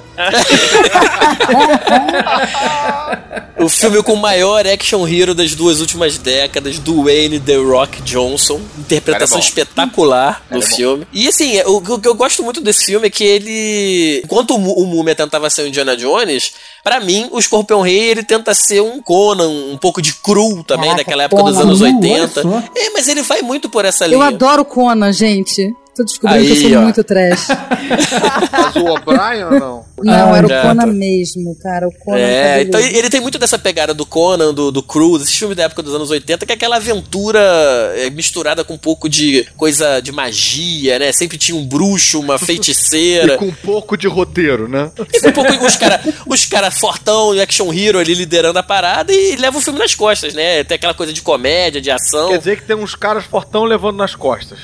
O filme com o maior action hero das 2 últimas décadas, Dwayne The Rock Johnson. Interpretação Cara, é bom. espetacular no Cara, é bom. filme. E assim, o que eu gosto muito desse filme é que ele... Enquanto o Múmia tentava ser o Indiana Jones, pra mim, o Escorpião Rei, ele tenta ser um Conan, um pouco de cru também, Caraca, daquela época dos Conan, anos olha 80. só. Mas ele vai muito por essa linha. Eu adoro Conan, gente. Tô descobrindo Aí, que eu sou ó. muito trash. Mas o O'Brien ou não? Não, era o já, Conan mesmo, cara. O Conan então ele tem muito dessa pegada do Conan, do Cruise, esses filmes da época dos anos 80, que é aquela aventura misturada com um pouco de coisa de magia, né? Sempre tinha um bruxo, uma feiticeira. E com um pouco de roteiro, né? E com um pouco os cara fortão, action hero ali liderando a parada e leva o filme nas costas, né? Tem aquela coisa de comédia, de ação. Quer dizer que tem uns caras fortão levando nas costas.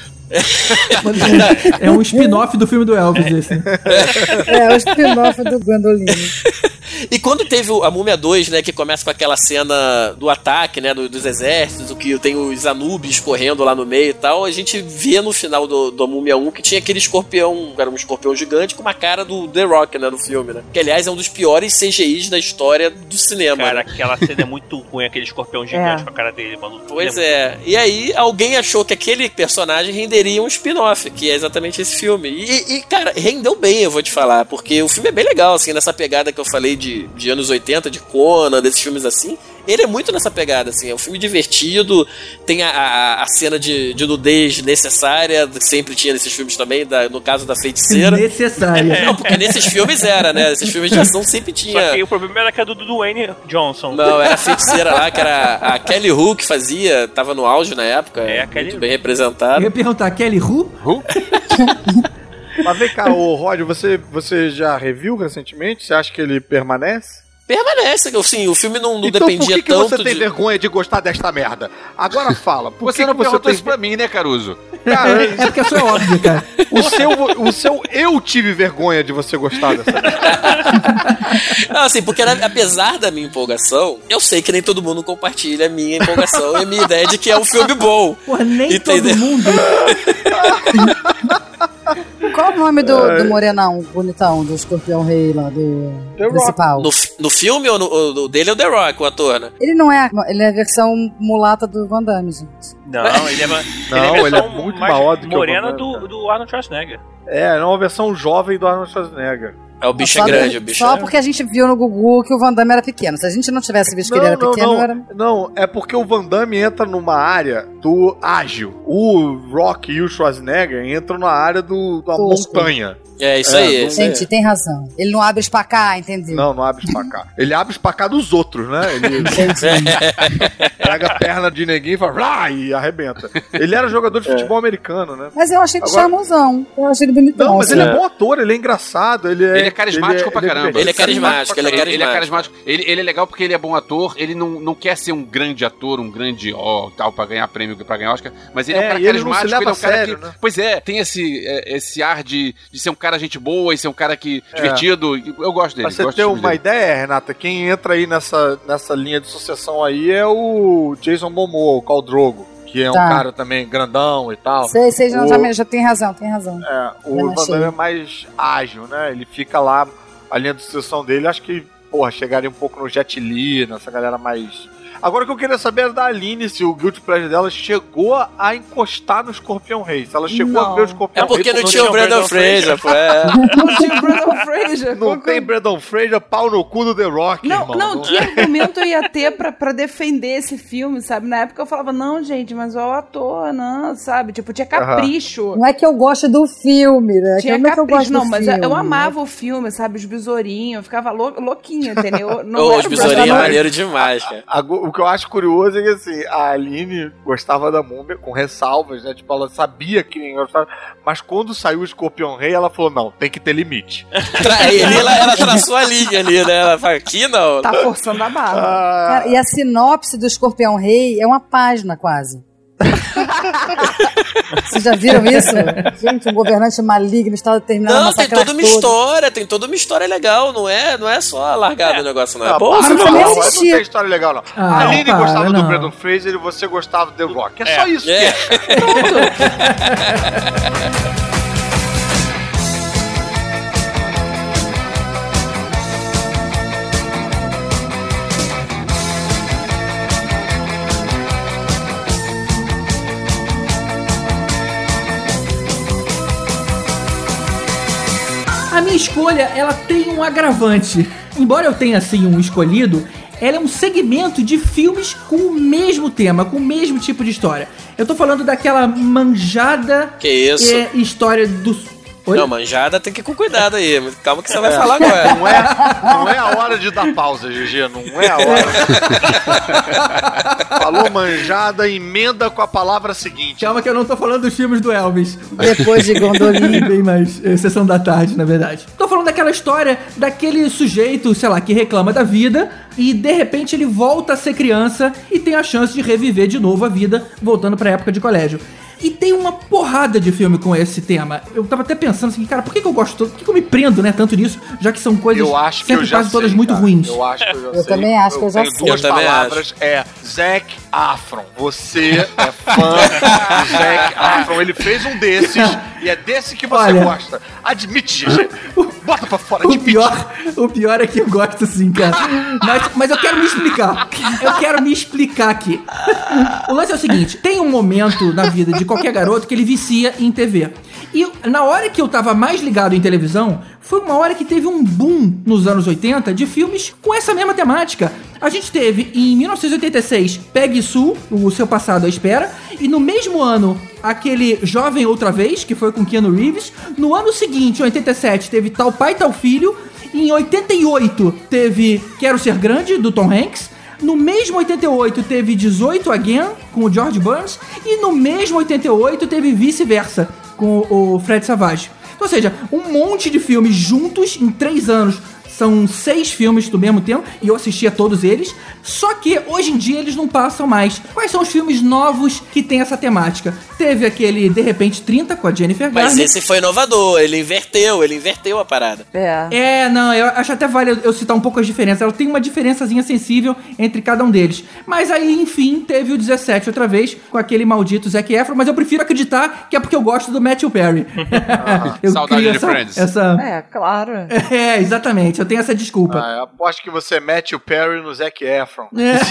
É um spin-off do filme do Elvis, esse. É o spin-off do Gwendolyn. E quando teve a Múmia 2, né, que começa com aquela cena do ataque, né, dos exércitos, o que tem os Anubis correndo lá no meio e tal, a gente vê no final do Múmia 1 que tinha aquele escorpião, era um escorpião gigante com uma cara do The Rock, né, no filme, né? Que, aliás, é um dos piores CGIs da história do cinema. Cara, né? aquela cena é muito ruim, aquele escorpião gigante com a cara dele, maluco. Pois é. E aí, alguém achou que aquele personagem renderia um spin-off, que é exatamente esse filme. E, cara, rendeu bem, eu vou te falar, porque o filme é bem legal, assim, nessa pegada que eu falei de anos 80, de Conan, desses filmes assim. Ele é muito nessa pegada, assim, é um filme divertido, tem a cena de nudez necessária, que sempre tinha nesses filmes também, no caso da feiticeira. Necessária. Não, porque nesses filmes era, né? Esses filmes de ação sempre tinha. Só que o problema era que era do Dwayne Johnson. Não, era a feiticeira lá, que era a Kelly Hu que fazia, tava no auge na época, a Kelly muito bem representada. Eu ia perguntar, Kelly Hu? Mas vem cá, Rod, você já reviu recentemente? Você acha que ele permanece? Permanece, assim, o filme não então, dependia por que tanto você tem vergonha de gostar desta merda? Agora fala. Por Você que não que perguntou tem... isso pra mim, né, Caruso? Cara, É porque isso é óbvio, cara. o seu eu tive vergonha de você gostar dessa merda. Não, assim, porque apesar da minha empolgação, eu sei que nem todo mundo compartilha a minha empolgação e a minha ideia de que é um filme bom. Porra, nem entendeu? todo mundo. Qual o nome do morenão bonitão, do escorpião rei lá, do principal? No filme ou no dele é o The Rock, o ator, né? Ele não é, ele é a versão mulata do Van Damme, gente. Não, ele é ele é muito maior do que o morena Van Damme, do Arnold Schwarzenegger. É uma versão jovem do Arnold Schwarzenegger. É, o bicho é grande, o bicho Só porque a gente viu no Gugu que o Van Damme era pequeno. Se a gente não tivesse visto que ele era pequeno, era... Não, é porque o Van Damme entra numa área do ágil. O Rock e o Schwarzenegger entram na área da montanha. É isso aí. Gente, tem razão. Ele não abre espacar, entendeu? Não abre espacar. Ele abre espacar dos outros, né? Ele pega a perna de neguinho e fala e arrebenta. Ele era jogador de futebol americano, né? Mas eu achei que charmosão. Eu achei ele bonitão. Não, mas ele é bom ator, ele é engraçado. Ele é carismático pra caramba. Ele é carismático, Ele é carismático. Ele é legal porque ele é bom ator, ele não quer ser um grande ator, um grande tal, pra ganhar prêmio, pra ganhar Oscar, mas ele é um cara carismático, ele é um cara sério, que... né? Pois é, tem esse ar de ser um cara gente boa e ser um cara que divertido. Eu gosto dele. Pra você ter uma ideia, Renata, quem entra aí nessa linha de sucessão aí é o Jason Momoa, o Khal Drogo, que é um cara também grandão e tal. Sei, já tem razão. O Van Damme é mais ágil, né? Ele fica lá, a linha de sucessão dele, acho que, chegaria um pouco no Jet Li, nessa galera mais... Agora o que eu queria saber era da Aline, se o Guilty Pleasure dela chegou a encostar no Escorpião Rei. Se ela chegou a ver o Escorpião Rei. É porque não tinha o Brendan Fraser, pô. Não tinha o Brendan Fraser. Não tem Brendan Fraser, pau no cu do The Rock, irmão. Não, que argumento eu ia ter pra defender esse filme, sabe? Na época eu falava, não, gente, mas o ator, não, sabe? Tipo, tinha capricho. Não é que eu gosto do filme, né? Tinha capricho, que eu gosto não, mas filme, eu amava o filme, sabe? Os besourinhos, eu ficava louquinha, entendeu? Os besourinhos é maneiro demais, cara. O que eu acho curioso é que, assim, a Aline gostava da Múmia, com ressalvas, né? Tipo, ela sabia que ninguém gostava, mas quando saiu o Escorpião Rei, ela falou, não, tem que ter limite. Ela traçou a linha ali, né? Ela falou, aqui não. Tá forçando a barra. Cara, e a sinopse do Escorpião Rei é uma página, quase. Vocês já viram isso? Gente, um governante maligno está terminando a massacrar tem toda uma história legal, não é só largado o negócio, não é? Não tem história legal, não. A Aline gostava do Brendan Fraser e você gostava do The Rock. É só isso que é. A minha escolha, ela tem um agravante. Embora eu tenha, assim, um escolhido, ela é um segmento de filmes com o mesmo tema, com o mesmo tipo de história. Eu tô falando daquela manjada que isso? História do Oi? Não, manjada tem que ir com cuidado aí. Calma que você vai falar agora. Não é a hora de dar pausa, GG. Não é a hora. Falou manjada, emenda com a palavra seguinte. Calma que eu não tô falando dos filmes do Elvis. Depois de Gondolin. Bem mais Sessão da Tarde, na verdade. Tô falando daquela história daquele sujeito, sei lá, que reclama da vida e de repente ele volta a ser criança e tem a chance de reviver de novo a vida, voltando pra época de colégio. E tem uma porrada de filme com esse tema. Eu tava até pensando assim, cara, por que eu gosto tanto? Por que eu me prendo, né, tanto nisso? Já que são coisas sempre quase todas muito ruins. Eu acho que eu já sei. Eu também acho que eu já tenho sei. duas Eu também palavras. É Zac Efron. Você é fã do Zac Efron. Ele fez um desses e é desse que você Olha, gosta. Admite, GG. Bota pra fora, O admite. pior é que eu gosto sim, cara. Mas eu quero me explicar. Eu quero me explicar aqui. O lance é o seguinte, tem um momento na vida de qualquer garoto que ele vicia em TV. E na hora que eu tava mais ligado em televisão, foi uma hora que teve um boom nos anos 80 de filmes com essa mesma temática. A gente teve em 1986 Peggy Sue, O Seu Passado à Espera, e no mesmo ano aquele Jovem Outra Vez, que foi com Keanu Reeves. No ano seguinte, em 87, teve Tal Pai, Tal Filho. Em 88 teve Quero Ser Grande, do Tom Hanks. No mesmo 88 teve 18 Again, com o George Burns. E no mesmo 88 teve Vice-Versa, com o Fred Savage. Ou seja, um monte de filmes juntos em 3 anos. São 6 filmes do mesmo tempo e eu assisti a todos eles. Só que hoje em dia eles não passam mais. Quais são os filmes novos que tem essa temática? Teve aquele De Repente 30 com a Jennifer Garner. Mas esse foi inovador, ele inverteu a parada. Não, eu acho até vale eu citar um pouco as diferenças. Ela tem uma diferençazinha sensível entre cada um deles. Mas aí, enfim, teve o 17 outra vez com aquele maldito Zac Efron. Mas eu prefiro acreditar que é porque eu gosto do Matthew Perry. Eu Saudade crio de Friends. É, claro. Exatamente. Eu tenho essa desculpa. Eu aposto que você mete o Perry no Zac Efron.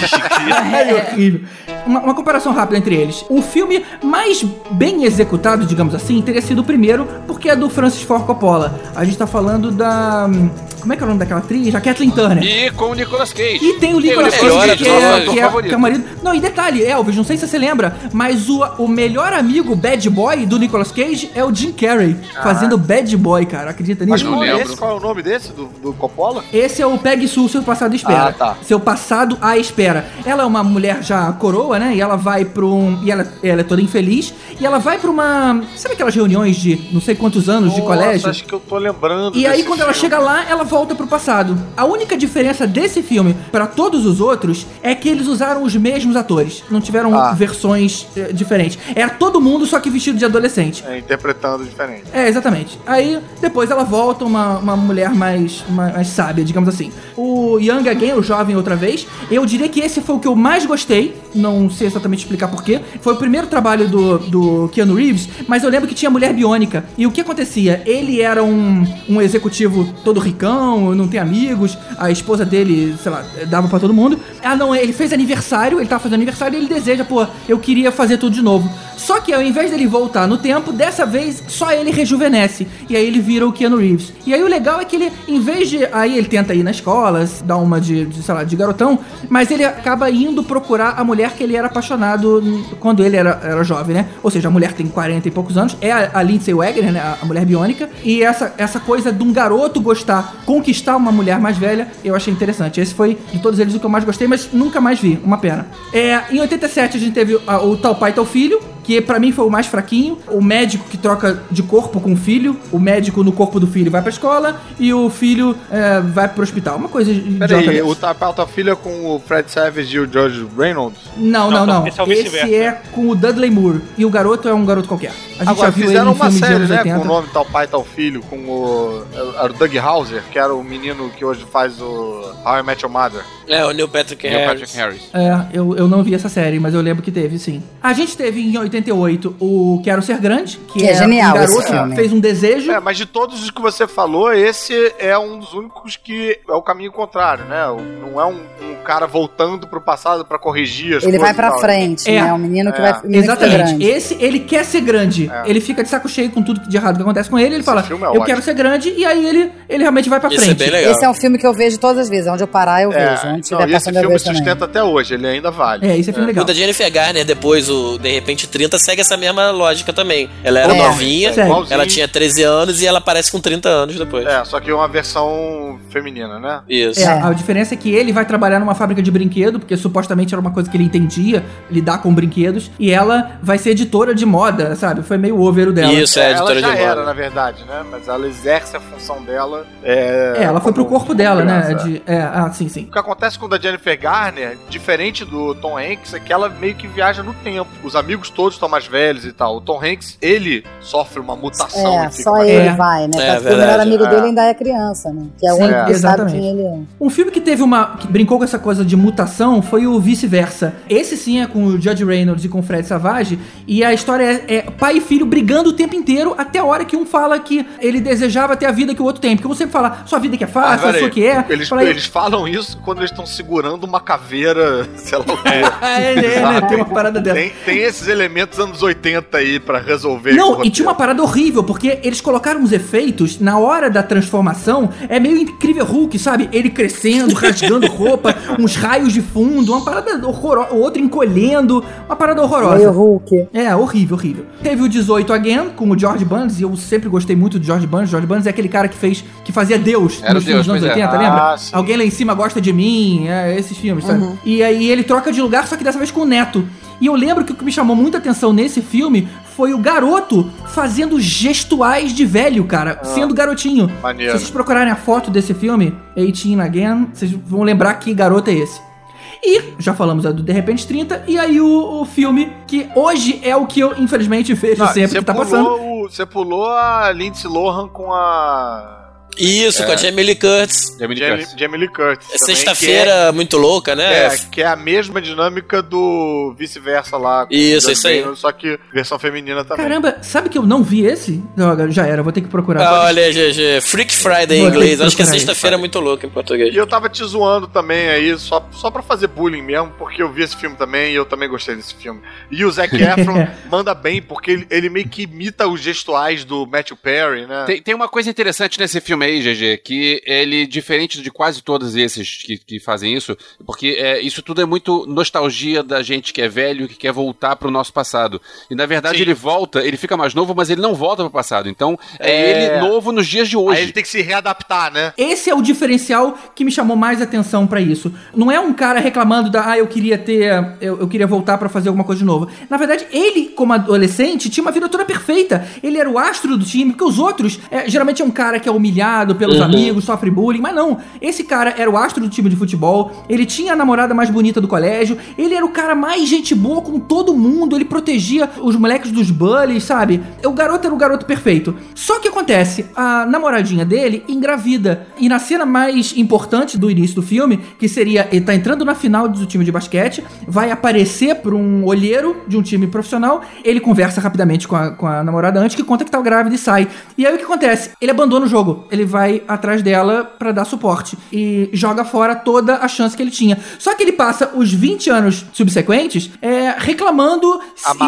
É horrível. Uma comparação rápida entre eles. O filme mais bem executado, digamos assim, teria sido o primeiro, porque é do Francis Ford Coppola. A gente tá falando da... Como é que é o nome daquela atriz? A Kathleen Turner. E com o Nicolas Cage. E tem o Nicolas Cage, que é o marido. Não, e detalhe, Elvis, não sei se você lembra, mas o melhor amigo bad boy do Nicolas Cage é o Jim Carrey, fazendo bad boy, cara. Acredita nisso? Qual é o nome desse, do Coppola? Esse é o Peggy Sue, Seu Passado à Espera. Tá. Seu Passado à Espera. Ela é uma mulher já coroa, né? E ela vai pra um... E ela é toda infeliz. E ela vai pra uma... Sabe aquelas reuniões de não sei quantos anos de colégio? Acho que eu tô lembrando. E aí quando ela chega lá, ela volta pro passado. A única diferença desse filme pra todos os outros é que eles usaram os mesmos atores. Não tiveram versões diferentes. Era todo mundo, só que vestido de adolescente. Interpretando diferente. Exatamente. Aí, depois ela volta uma mulher mais sábia, digamos assim. O Young Again, o Jovem Outra Vez, eu diria que esse foi o que eu mais gostei. Não sei exatamente explicar porquê. Foi o primeiro trabalho do Keanu Reeves, mas eu lembro que tinha mulher biônica. E o que acontecia? Ele era um executivo todo ricão, não tem amigos, a esposa dele, sei lá, dava pra todo mundo. Não, ele fez aniversário, ele tava fazendo aniversário e ele deseja, eu queria fazer tudo de novo. Só que ao invés dele voltar no tempo, dessa vez só ele rejuvenesce. E aí ele vira o Keanu Reeves. E aí o legal é que ele, em vez de... Aí ele tenta ir na escola, dar uma de garotão, mas ele acaba indo procurar a mulher que ele era apaixonado quando ele era jovem, né? Ou seja, a mulher tem 40 e poucos anos, é a Lindsay Wagner, né? A mulher biônica. E essa coisa de um garoto conquistar uma mulher mais velha, eu achei interessante. Esse foi, de todos eles, o que eu mais gostei, mas nunca mais vi. Uma pena. Em 87 a gente teve o Tal Pai, Tal Filho, que pra mim foi o mais fraquinho. O médico que troca de corpo com o filho. O médico no corpo do filho vai pra escola e o filho vai pro hospital. Uma coisa Peraí, o Tal Pai, Tal Filho é com o Fred Savage e o George Reynolds? Não. Esse é com o Dudley Moore. E o garoto é um garoto qualquer. A gente já viu fizeram ele em uma filme de série, anos né? 80. Com o nome Tal Pai, Tal Filho, com o Doug Hauser, que era o menino que hoje faz o How I Met Your Mother. O Neil Patrick Harris. Eu não vi essa série, mas eu lembro que teve, sim. A gente teve em 88 o Quero Ser Grande, que é genial, um garoto esse filme. que fez um desejo. Mas de todos os que você falou, esse é um dos únicos que é o caminho contrário, né? Não é um cara voltando pro passado pra corrigir as coisas. Ele vai pra frente, né? O menino que vai Exatamente. Esse, ele quer ser grande. Ele fica de saco cheio com tudo de errado que acontece com ele. Ele fala, eu quero ser grande, e aí ele realmente vai pra frente. É bem legal. Esse é um filme que eu vejo todas as vezes. Onde eu parar, eu vejo. Onde tiver esse passando, eu filme vejo também. sustenta até hoje, ele ainda vale. Esse filme é legal. O da Jennifer Garner, depois, o De Repente 30 segue essa mesma lógica também. Ela era novinha, ela tinha 13 anos e ela aparece com 30 anos depois. Só que é uma versão feminina, né? Isso. A diferença é que ele vai trabalhar numa fábrica de brinquedo, porque supostamente era uma coisa que ele entendia, lidar com brinquedos, e ela vai ser editora de moda, sabe? Foi meio over o dela. Isso, editora de moda. Ela já era, na verdade, né? Mas ela exerce a função dela. Ela foi pro corpo dela, né? Sim. O que acontece com o da Jennifer Garner, diferente do Tom Hanks, é que ela meio que viaja no tempo. Os amigos todos estão mais velhos e tal. O Tom Hanks, ele sofre uma mutação. Só ele vai, né? Porque o melhor amigo dele ainda é criança, né? Que é o único que sabe quem ele é. Um filme que teve que brincou com essa coisa de mutação foi o Vice-Versa. Esse sim é com o Judge Reynolds e com o Fred Savage, e a história é pai e filho brigando o tempo inteiro, até a hora que um fala que ele desejava ter a vida que o outro tem. Porque um sempre fala, sua vida que é fácil, a sua que é. Eles falam isso quando eles estão segurando uma caveira, sei lá o quê. Né? Tem uma parada dessa. Tem esses elementos anos 80 aí pra resolver. Não, e tinha uma parada horrível, porque eles colocaram uns efeitos na hora da transformação, é meio Incrível Hulk, sabe? Ele crescendo, rasgando roupa, uns raios de fundo, uma parada horrorosa, o outro encolhendo, uma parada horrorosa. Meio Hulk. Horrível. Teve o 18 Again, com o George Burns, e eu sempre gostei muito do George Burns. George Burns é aquele cara que fazia Deus nos filmes dos anos 80, lembra? Alguém lá em cima gosta de mim, esses filmes, sabe? E aí ele troca de lugar, só que dessa vez com o neto. E eu lembro que o que me chamou muita atenção nesse filme foi o garoto fazendo gestuais de velho, cara, sendo garotinho. Maneiro. Se vocês procurarem a foto desse filme, 18 Again, vocês vão lembrar que garoto é esse. E já falamos do De Repente 30, e aí o filme que hoje é o que eu infelizmente vejo sempre que tá passando. Você pulou a Lindsay Lohan com a... Isso, com a Jamie Lee Curtis. Jamie Lee Curtis. É sexta-feira muito louca, né? Que é a mesma dinâmica do Vice-Versa lá. Isso aí. Só que versão feminina também. Caramba, sabe que eu não vi esse? Não, já era, vou ter que procurar. Olha, GG, Freak Friday em inglês. Acho que é sexta-feira muito louca em português. E eu tava te zoando também aí, só pra fazer bullying mesmo, porque eu vi esse filme também e eu também gostei desse filme. E o Zac Efron manda bem, porque ele meio que imita os gestuais do Matthew Perry, né? Tem uma coisa interessante nesse filme aí, GG, que ele, diferente de quase todos esses que fazem isso, porque isso tudo é muito nostalgia da gente que é velho, que quer voltar pro nosso passado. E na verdade ele volta, ele fica mais novo, mas ele não volta pro passado. Então ele novo nos dias de hoje. Aí ele tem que se readaptar, né? Esse é o diferencial que me chamou mais atenção pra isso. Não é um cara reclamando eu queria voltar pra fazer alguma coisa de novo. Na verdade, ele, como adolescente, tinha uma vida toda perfeita. Ele era o astro do time, porque os outros, geralmente é um cara que é humilhado pelos amigos, sofre bullying, mas não. Esse cara era o astro do time de futebol, ele tinha a namorada mais bonita do colégio, ele era o cara mais gente boa com todo mundo, ele protegia os moleques dos bullies, sabe? O garoto era o garoto perfeito. Só que acontece, a namoradinha dele engravida. E na cena mais importante do início do filme, que seria, ele tá entrando na final do time de basquete, vai aparecer por um olheiro de um time profissional, ele conversa rapidamente com a namorada antes, que conta que tá grávida e sai. E aí o que acontece? Ele abandona o jogo, ele vai atrás dela pra dar suporte e joga fora toda a chance que ele tinha. Só que ele passa os 20 anos subsequentes reclamando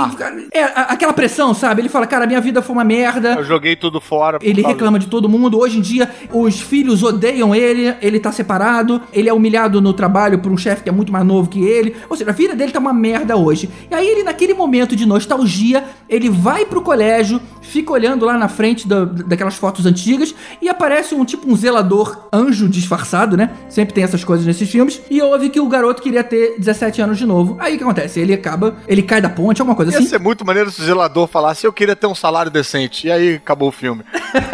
aquela pressão, sabe? Ele fala, cara, minha vida foi uma merda. Eu joguei tudo fora. Ele reclama de todo mundo. Hoje em dia, os filhos odeiam ele tá separado, ele é humilhado no trabalho por um chefe que é muito mais novo que ele. Ou seja, a vida dele tá uma merda hoje. E aí ele, naquele momento de nostalgia, ele vai pro colégio, fica olhando lá na frente daquelas fotos antigas e aparece um zelador anjo disfarçado, né? Sempre tem essas coisas nesses filmes. E ouve que o garoto queria ter 17 anos de novo. Aí o que acontece? Ele cai da ponte, alguma coisa assim. Ia ser muito maneiro se o zelador falasse, eu queria ter um salário decente. E aí acabou o filme.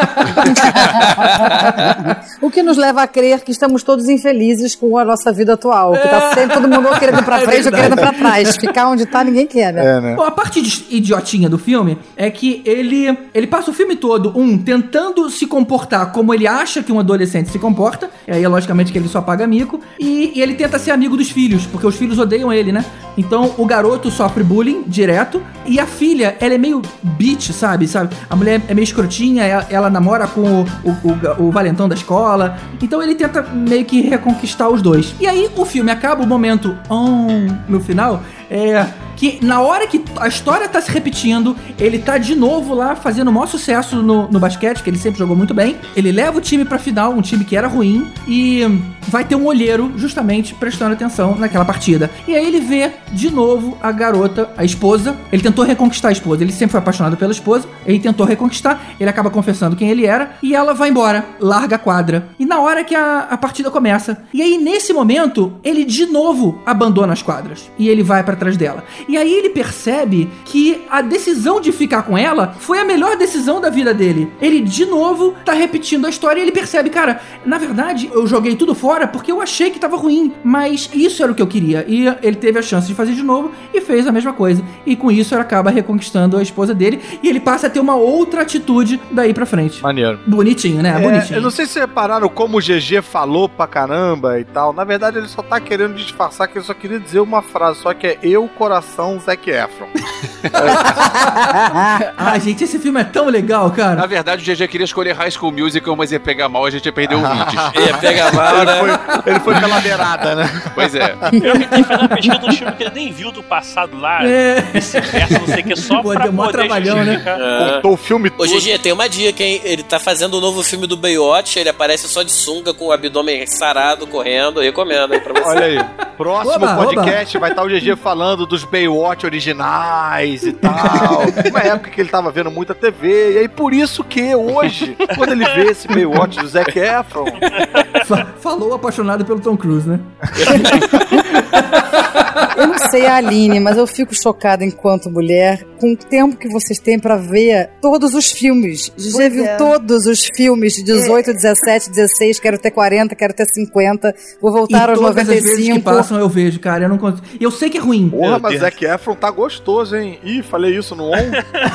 O que nos leva a crer que estamos todos infelizes com a nossa vida atual. Que tá sempre todo mundo querendo ir pra frente ou querendo pra trás. Ficar onde tá, ninguém quer, né? Bom, a parte idiotinha do filme é que ele passa o filme todo, tentando se comportar como ele acha que um adolescente se comporta, e aí logicamente que ele só paga mico, e ele tenta ser amigo dos filhos, porque os filhos odeiam ele, né? Então o garoto sofre bullying direto, e a filha, ela é meio bitch, sabe? A mulher é meio escrotinha, ela namora com o valentão da escola, então ele tenta meio que reconquistar os dois. E aí o filme acaba, o momento no final, Que na hora que a história tá se repetindo, ele tá de novo lá fazendo o maior sucesso no basquete, que ele sempre jogou muito bem. Ele leva o time pra final, um time que era ruim, e vai ter um olheiro justamente prestando atenção naquela partida. E aí ele vê de novo a garota, a esposa. Ele tentou reconquistar a esposa, ele sempre foi apaixonado pela esposa, ele tentou reconquistar, ele acaba confessando quem ele era, e ela vai embora, larga a quadra. E na hora que a partida começa, e aí nesse momento, ele de novo abandona as quadras, e ele vai pra trás dela. E aí ele percebe que a decisão de ficar com ela foi a melhor decisão da vida dele. Ele de novo tá repetindo a história e ele percebe, cara, na verdade eu joguei tudo fora porque eu achei que tava ruim, mas isso era o que eu queria. E ele teve a chance de fazer de novo e fez a mesma coisa. E com isso ele acaba reconquistando a esposa dele e ele passa a ter uma outra atitude daí pra frente. Maneiro. Bonitinho, né? Bonitinho. Eu não sei se repararam como o GG falou pra caramba e tal. Na verdade ele só tá querendo disfarçar que ele só queria dizer uma frase, só que é eu, coração, Zac Efron. Ah, gente, esse filme é tão legal, cara. Na verdade, o GG queria escolher High School Musical, mas ia pegar mal, a gente ia perder ouvintes. Ia pegar mal, né? Ele foi pela beirada, né? Pois é. Eu tentei fazer uma pesquisa do filme que ele nem viu do passado lá. Vice-versa, não sei o que, só Pô, pra deu mó poder trabalhão, né? Contou o filme todo. Ô, GG, tem uma dica, hein? Ele tá fazendo o novo filme do Baywatch, ele aparece só de sunga, com o abdômen sarado, correndo. Eu recomendo aí pra você. Olha aí. Próximo podcast vai estar o GG falando dos Baywatch originais e tal. Uma época que ele tava vendo muita TV. E aí por isso que hoje, quando ele vê esse Baywatch do Zac Efron... Falou apaixonado pelo Tom Cruise, né? Eu não sei a Aline, mas eu fico chocada enquanto mulher com o tempo que vocês têm pra ver todos os filmes. Já viu todos os filmes de 18, 17, 16, quero ter 40, quero ter 50, vou voltar aos 95. As vezes que passam eu vejo, cara, eu não consigo. Eu sei que é ruim. Porra, mas Zac Efron tá gostoso, hein? Ih, falei isso no on.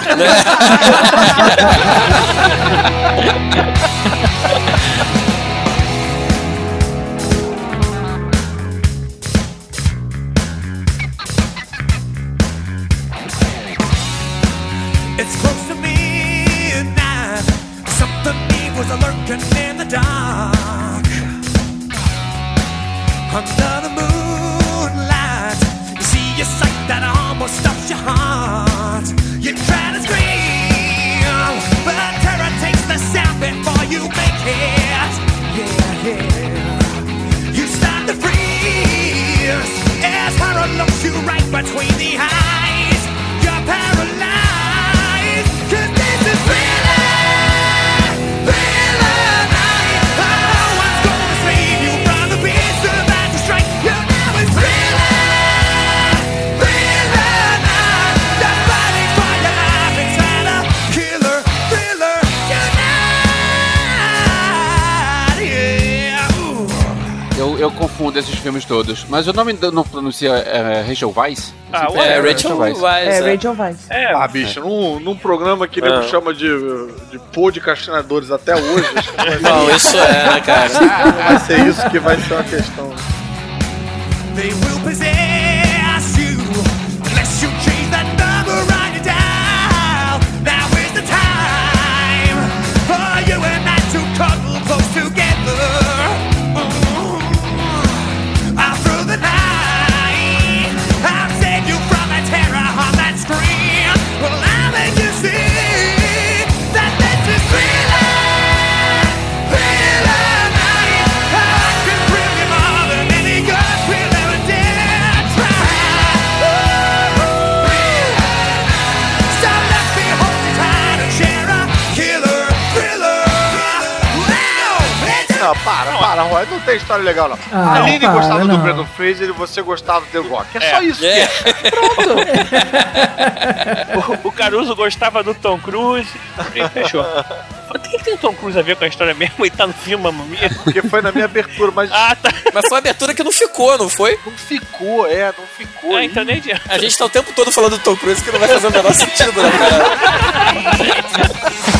It's close to midnight. Something evil's lurking in the dark. Under the moonlight, you see a sight that almost stops your heart. You try to scream, but terror takes the sound before you make it. Yeah, yeah. You start to freeze as horror looks you right between the eyes. You're paralyzed. Eu confundo esses filmes todos. Mas o nome não pronuncia Rachel Weisz? Rachel Weisz. Rachel Weisz. Ah, bicho, num programa que nego chama de podcastinadores até hoje. Não, isso né, cara? Vai ser isso que vai ser uma questão. They will possess you unless you change that number on your dial. Now is the time for you and I to cuddle close together. All through the night, I'll save you from the terror on that screen. Well, I'll make you see that this is thriller night. I can thrill you more than any good will ever did try. So let's be holding tight and share a killer thriller. Não, para, Roy, não tem história legal, não. Ah, a Aline para, gostava não. do Brandon Fraser e você gostava do The Rock. É só isso que é. O Caruso gostava do Tom Cruise. E fechou. O que tem o Tom Cruise a ver com a história mesmo? E tá no filme, Mamma Mia? Porque foi na minha abertura, mas... Ah, tá. Mas foi a abertura que não ficou, não foi? Não ficou. Então nem adianta. A gente tá o tempo todo falando do Tom Cruise que não vai fazer o menor sentido, né, cara?